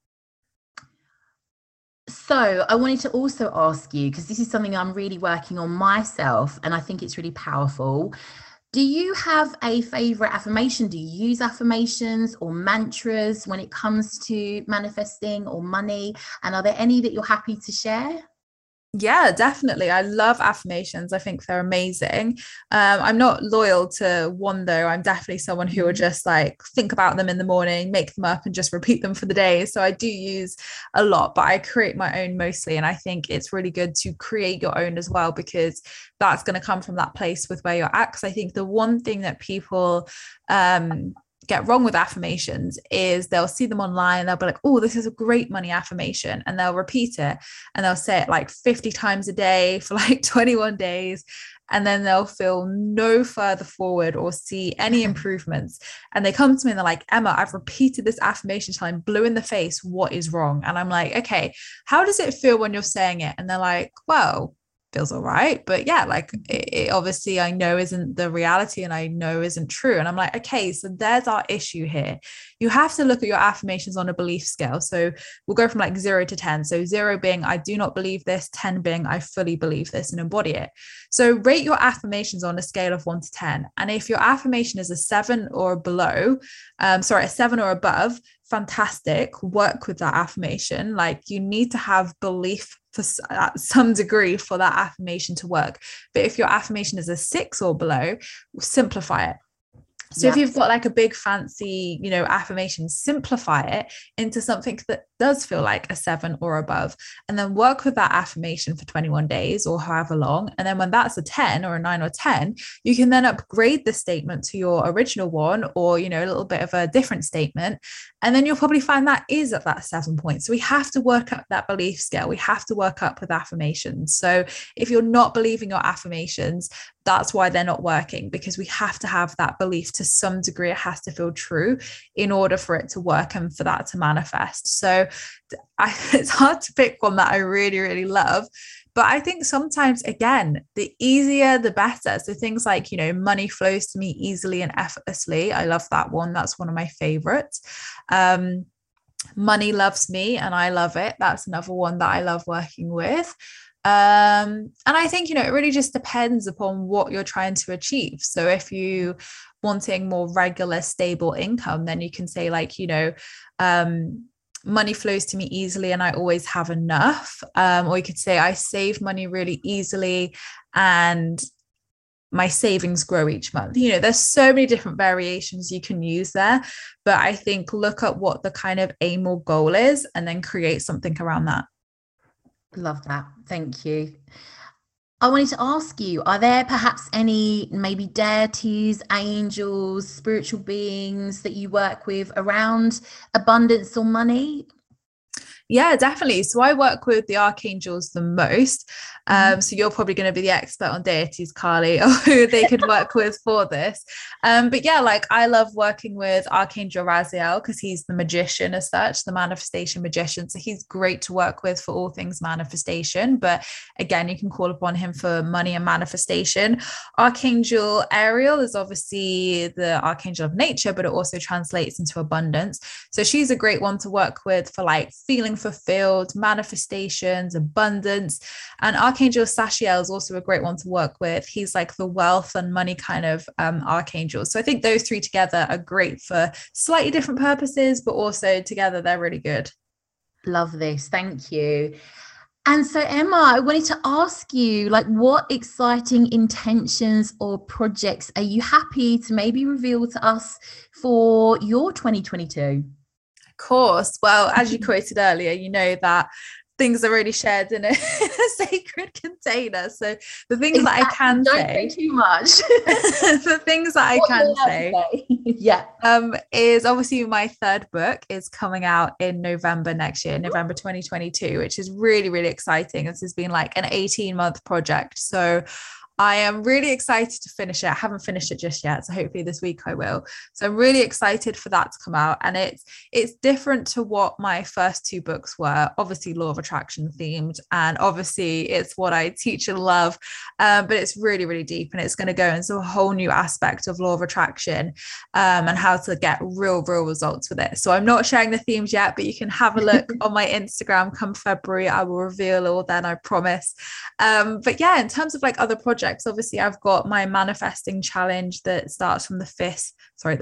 So I wanted to also ask you, because this is something I'm really working on myself and I think it's really powerful. Do you have a favorite affirmation? Do you use affirmations or mantras when it comes to manifesting or money? And are there any that you're happy to share? Yeah, definitely. I love affirmations. I think they're amazing. I'm not loyal to one though. I'm definitely someone who will just like think about them in the morning, make them up and just repeat them for the day. So I do use a lot, but I create my own mostly. And I think it's really good to create your own as well, because that's going to come from that place with where you're at. Because I think the one thing that people get wrong with affirmations is they'll see them online, they'll be like, oh, this is a great money affirmation, and they'll repeat it and they'll say it like 50 times a day for like 21 days, and then they'll feel no further forward or see any improvements. And they come to me and they're like, Emma, I've repeated this affirmation till I'm blue in the face, what is wrong? And I'm like, okay, how does it feel when you're saying it? And they're like, well, feels all right, but yeah, like it obviously I know isn't the reality and I know isn't true. And I'm like, okay, so there's our issue here. You have to look at your affirmations on a belief scale. So we'll go from like 0 to 10. So 0 being I do not believe this, 10 being I fully believe this and embody it. So rate your affirmations on a scale of 1 to 10. And if your affirmation is a 7 or below, a 7 or above, fantastic, work with that affirmation. Like you need to have belief some degree for that affirmation to work. But if your affirmation is a 6 or below, simplify it. So if you've got like a big fancy, affirmation, simplify it into something that does feel like a 7 or above, and then work with that affirmation for 21 days or however long. And then when that's a 10 or a 9 or 10, you can then upgrade the statement to your original one, or, a little bit of a different statement. And then you'll probably find that is at that 7 point. So we have to work up that belief scale. We have to work up with affirmations. So if you're not believing your affirmations, that's why they're not working, because we have to have that belief to some degree. It has to feel true in order for it to work and for that to manifest. So it's hard to pick one that I really, really love. But I think sometimes, again, the easier, the better. So things like, money flows to me easily and effortlessly. I love that one. That's one of my favorites. Money loves me and I love it. That's another one that I love working with. And I think, it really just depends upon what you're trying to achieve. So if you wanting more regular, stable income, then you can say like, money flows to me easily and I always have enough. Or you could say I save money really easily and my savings grow each month. There's so many different variations you can use there, but I think look at what the kind of aim or goal is and then create something around that. Love that. Thank you. I wanted to ask you, are there perhaps any maybe deities, angels, spiritual beings that you work with around abundance or money? Yeah, definitely. So I work with the archangels the most. So you're probably going to be the expert on deities, Carly, or who they could work with for this. But yeah, like I love working with Archangel Raziel because he's the magician as such, the manifestation magician. So he's great to work with for all things manifestation. But again, you can call upon him for money and manifestation. Archangel Ariel is obviously the archangel of nature, but it also translates into abundance. So she's a great one to work with for like feeling fulfilled, manifestations, abundance. And Archangel Sachiel is also a great one to work with. He's like the wealth and money kind of archangel. So I think those three together are great for slightly different purposes, but also together they're really good. Love this. Thank you. And so, Emma, I wanted to ask you, like, what exciting intentions or projects are you happy to maybe reveal to us for your 2022? Of course. Well, as you quoted earlier, you know that things are really shared in a sacred container. So the things that I can Don't say, say too much. the things that I can say, yeah, is obviously my third book is coming out in November next year, November 2022, which is really, really exciting. This has been like an 18-month project. So I am really excited to finish it. I haven't finished it just yet, so hopefully this week I will. So I'm really excited for that to come out, and it's different to what my first two books were. Obviously, law of attraction themed, and obviously it's what I teach and love. But it's really, really deep, and it's going to go into a whole new aspect of law of attraction and how to get real results with it. So I'm not sharing the themes yet, but you can have a look on my Instagram come February. I will reveal all then, I promise. But yeah, in terms of like other projects, obviously I've got my manifesting challenge that starts from the 1st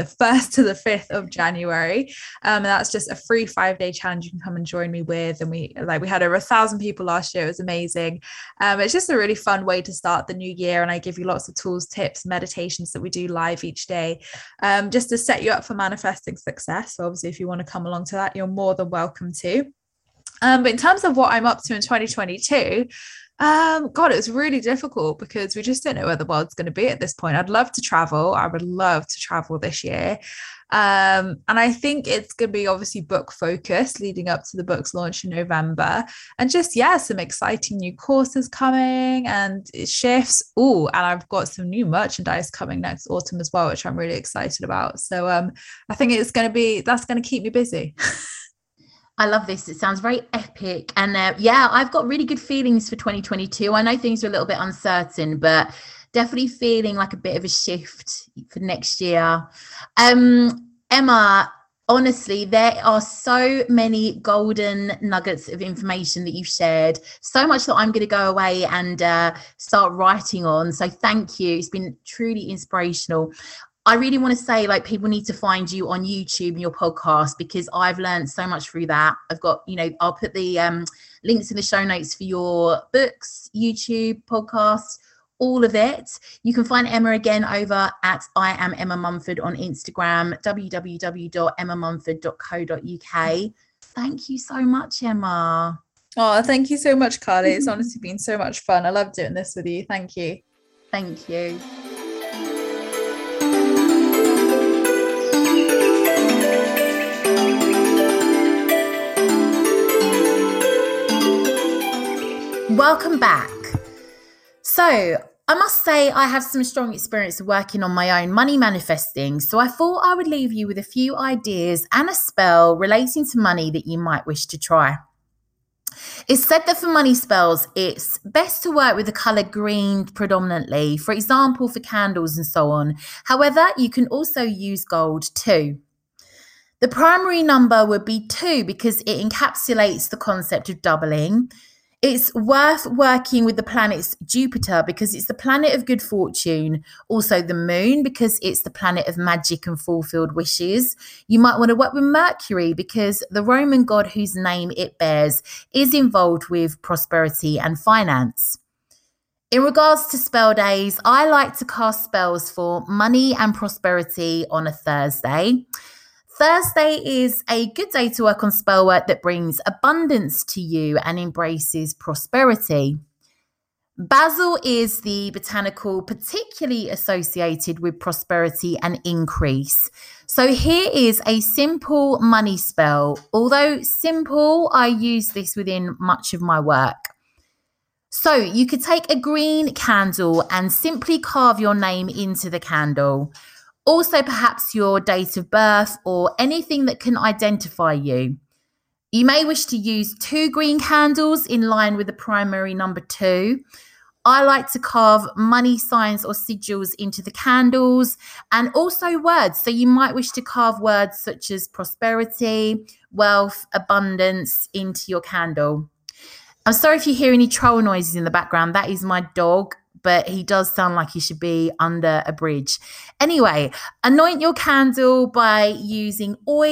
to the 5th of January. And that's just a free 5-day challenge you can come and join me with. And we had over 1,000 people last year. It was amazing. It's just a really fun way to start the new year. And I give you lots of tools, tips, meditations that we do live each day, just to set you up for manifesting success. So obviously, if you want to come along to that, you're more than welcome to. But in terms of what I'm up to in 2022, God, it was really difficult because we just don't know where the world's going to be at this point. I'd love to travel. I would love to travel this year. And I think it's going to be obviously book focused leading up to the book's launch in November. And just, some exciting new courses coming and shifts. And I've got some new merchandise coming next autumn as well, which I'm really excited about. So I think that's going to keep me busy. I love this. It sounds very epic. And I've got really good feelings for 2022. I know things are a little bit uncertain, but definitely feeling like a bit of a shift for next year. Emma, honestly, there are so many golden nuggets of information that you've shared, so much that I'm going to go away and start writing on. So thank you. It's been truly inspirational. I really want to say, like, people need to find you on YouTube and your podcast, because I've learned so much through that. I've got, I'll put the links in the show notes for your books, YouTube, podcast, all of it. You can find Emma again over at I am Emma Mumford on Instagram, www.emmamumford.co.uk. Thank you so much, Emma. Oh, thank you so much, Carly. It's honestly been so much fun. I love doing this with you. Thank you. Thank you. Welcome back. So I must say I have some strong experience working on my own money manifesting. So I thought I would leave you with a few ideas and a spell relating to money that you might wish to try. It's said that for money spells, it's best to work with the colour green predominantly, for example, for candles and so on. However, you can also use gold too. The primary number would be 2 because it encapsulates the concept of doubling. It's worth working with the planets Jupiter because it's the planet of good fortune. Also the moon because it's the planet of magic and fulfilled wishes. You might want to work with Mercury because the Roman god whose name it bears is involved with prosperity and finance. In regards to spell days, I like to cast spells for money and prosperity on a Thursday. Thursday is a good day to work on spell work that brings abundance to you and embraces prosperity. Basil is the botanical particularly associated with prosperity and increase. So here is a simple money spell. Although simple, I use this within much of my work. So you could take a green candle and simply carve your name into the candle. Also, perhaps your date of birth or anything that can identify you. You may wish to use 2 green candles in line with the primary number 2. I like to carve money signs or sigils into the candles and also words. So you might wish to carve words such as prosperity, wealth, abundance into your candle. I'm sorry if you hear any troll noises in the background. That is my dog, but he does sound like he should be under a bridge. Anyway, anoint your candle by using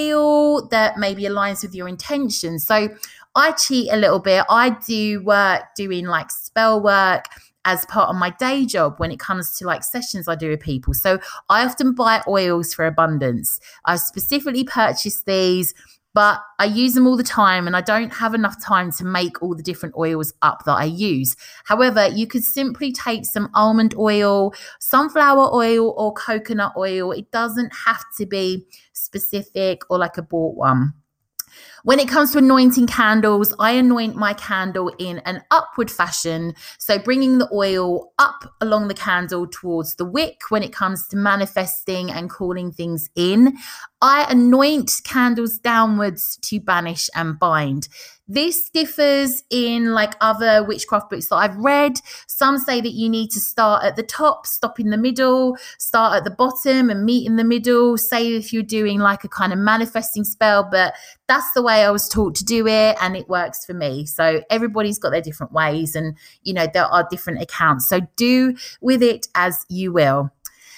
oil that maybe aligns with your intention. So I cheat a little bit. I do work doing like spell work as part of my day job when it comes to like sessions I do with people. So I often buy oils for abundance. I've specifically purchased these, but I use them all the time and I don't have enough time to make all the different oils up that I use. However, you could simply take some almond oil, sunflower oil or coconut oil. It doesn't have to be specific or like a bought one. When it comes to anointing candles, I anoint my candle in an upward fashion. So bringing the oil up along the candle towards the wick when it comes to manifesting and calling things in. I anoint candles downwards to banish and bind. This differs in like other witchcraft books that I've read. Some say that you need to start at the top, stop in the middle, start at the bottom and meet in the middle. Say if you're doing like a kind of manifesting spell, but that's the way I was taught to do it and it works for me. So everybody's got their different ways and, you know, there are different accounts. So do with it as you will.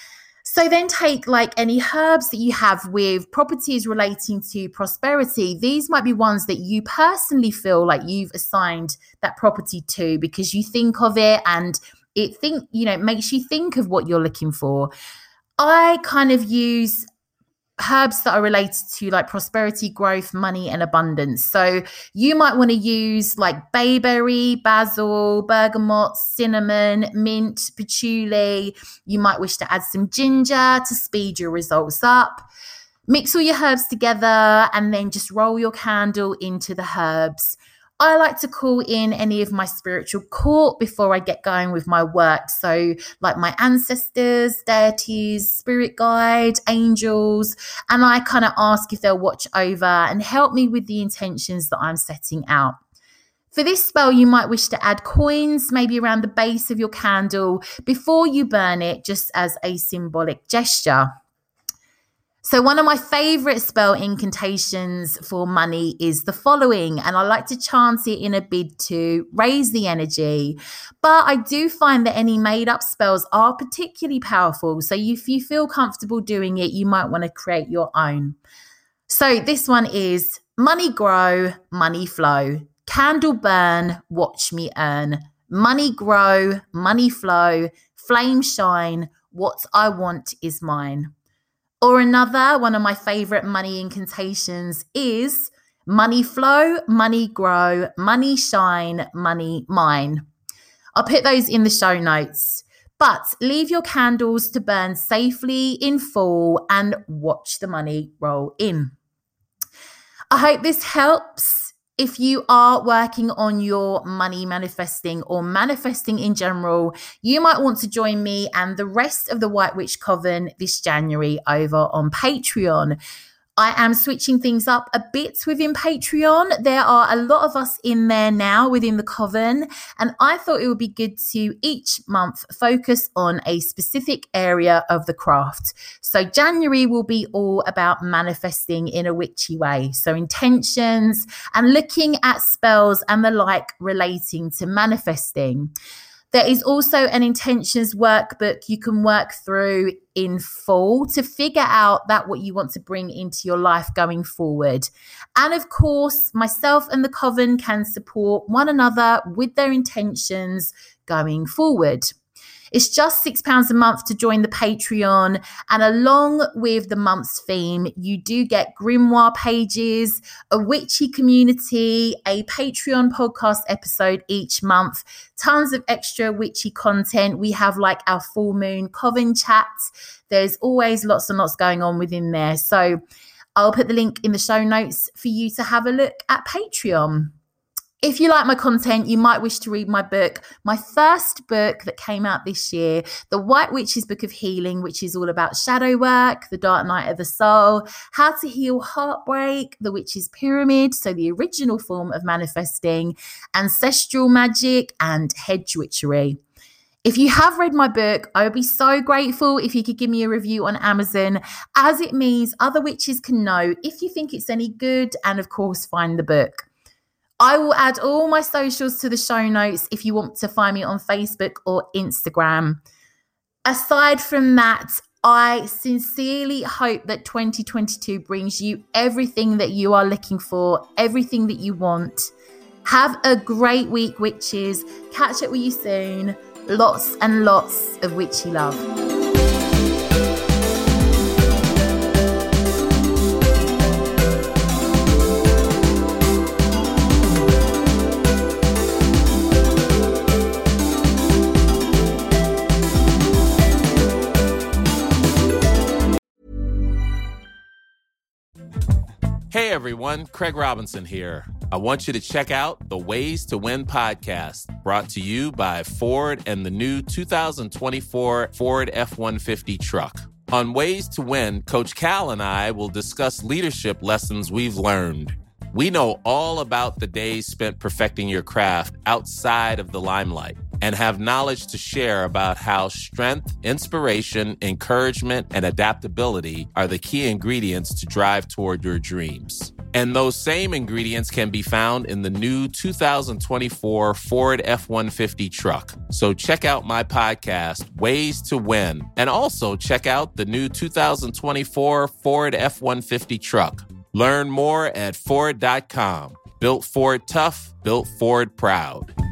So then take like any herbs that you have with properties relating to prosperity. These might be ones that you personally feel like you've assigned that property to because you think of it and it makes you think of what you're looking for. I kind of use herbs that are related to like prosperity, growth, money, and abundance. So you might want to use like bayberry, basil, bergamot, cinnamon, mint, patchouli. You might wish to add some ginger to speed your results up. Mix all your herbs together and then just roll your candle into the herbs. I like to call in any of my spiritual court before I get going with my work. So like my ancestors, deities, spirit guide, angels, and I kind of ask if they'll watch over and help me with the intentions that I'm setting out. For this spell, you might wish to add coins, maybe around the base of your candle before you burn it, just as a symbolic gesture. So one of my favorite spell incantations for money is the following, and I like to chant it in a bid to raise the energy. But I do find that any made up spells are particularly powerful. So if you feel comfortable doing it, you might want to create your own. So this one is money grow, money flow, candle burn, watch me earn, money grow, money flow, flame shine, what I want is mine. Or another, one of my favorite money incantations is money flow, money grow, money shine, money mine. I'll put those in the show notes. But leave your candles to burn safely in full and watch the money roll in. I hope this helps. If you are working on your money manifesting or manifesting in general, you might want to join me and the rest of the White Witch Coven this January over on Patreon. I am switching things up a bit within Patreon. There are a lot of us in there now within the Coven, and I thought it would be good to each month focus on a specific area of the craft. So January will be all about manifesting in a witchy way. So intentions and looking at spells and the like relating to manifesting. There is also an intentions workbook you can work through in full to figure out that what you want to bring into your life going forward. And of course, myself and the Coven can support one another with their intentions going forward. It's just £6 a month to join the Patreon, and along with the month's theme, you do get grimoire pages, a witchy community, a Patreon podcast episode each month, tons of extra witchy content. We have like our full moon Coven chats. There's always lots and lots going on within there. So I'll put the link in the show notes for you to have a look at Patreon. If you like my content, you might wish to read my book, my first book that came out this year, The White Witch's Book of Healing, which is all about shadow work, the dark night of the soul, how to heal heartbreak, the witch's pyramid, so the original form of manifesting, ancestral magic, and hedge witchery. If you have read my book, I would be so grateful if you could give me a review on Amazon, as it means other witches can know if you think it's any good, and of course, find the book. I will add all my socials to the show notes if you want to find me on Facebook or Instagram. Aside from that, I sincerely hope that 2022 brings you everything that you are looking for, everything that you want. Have a great week, witches. Catch up with you soon. Lots and lots of witchy love. Hey everyone, Craig Robinson here. I want you to check out the Ways to Win podcast, brought to you by Ford and the new 2024 Ford F-150 truck. On Ways to Win, Coach Cal and I will discuss leadership lessons we've learned. We know all about the days spent perfecting your craft outside of the limelight and have knowledge to share about how strength, inspiration, encouragement, and adaptability are the key ingredients to drive toward your dreams. And those same ingredients can be found in the new 2024 Ford F-150 truck. So check out my podcast, Ways to Win, and also check out the new 2024 Ford F-150 truck. Learn more at Ford.com. Built Ford tough, built Ford proud.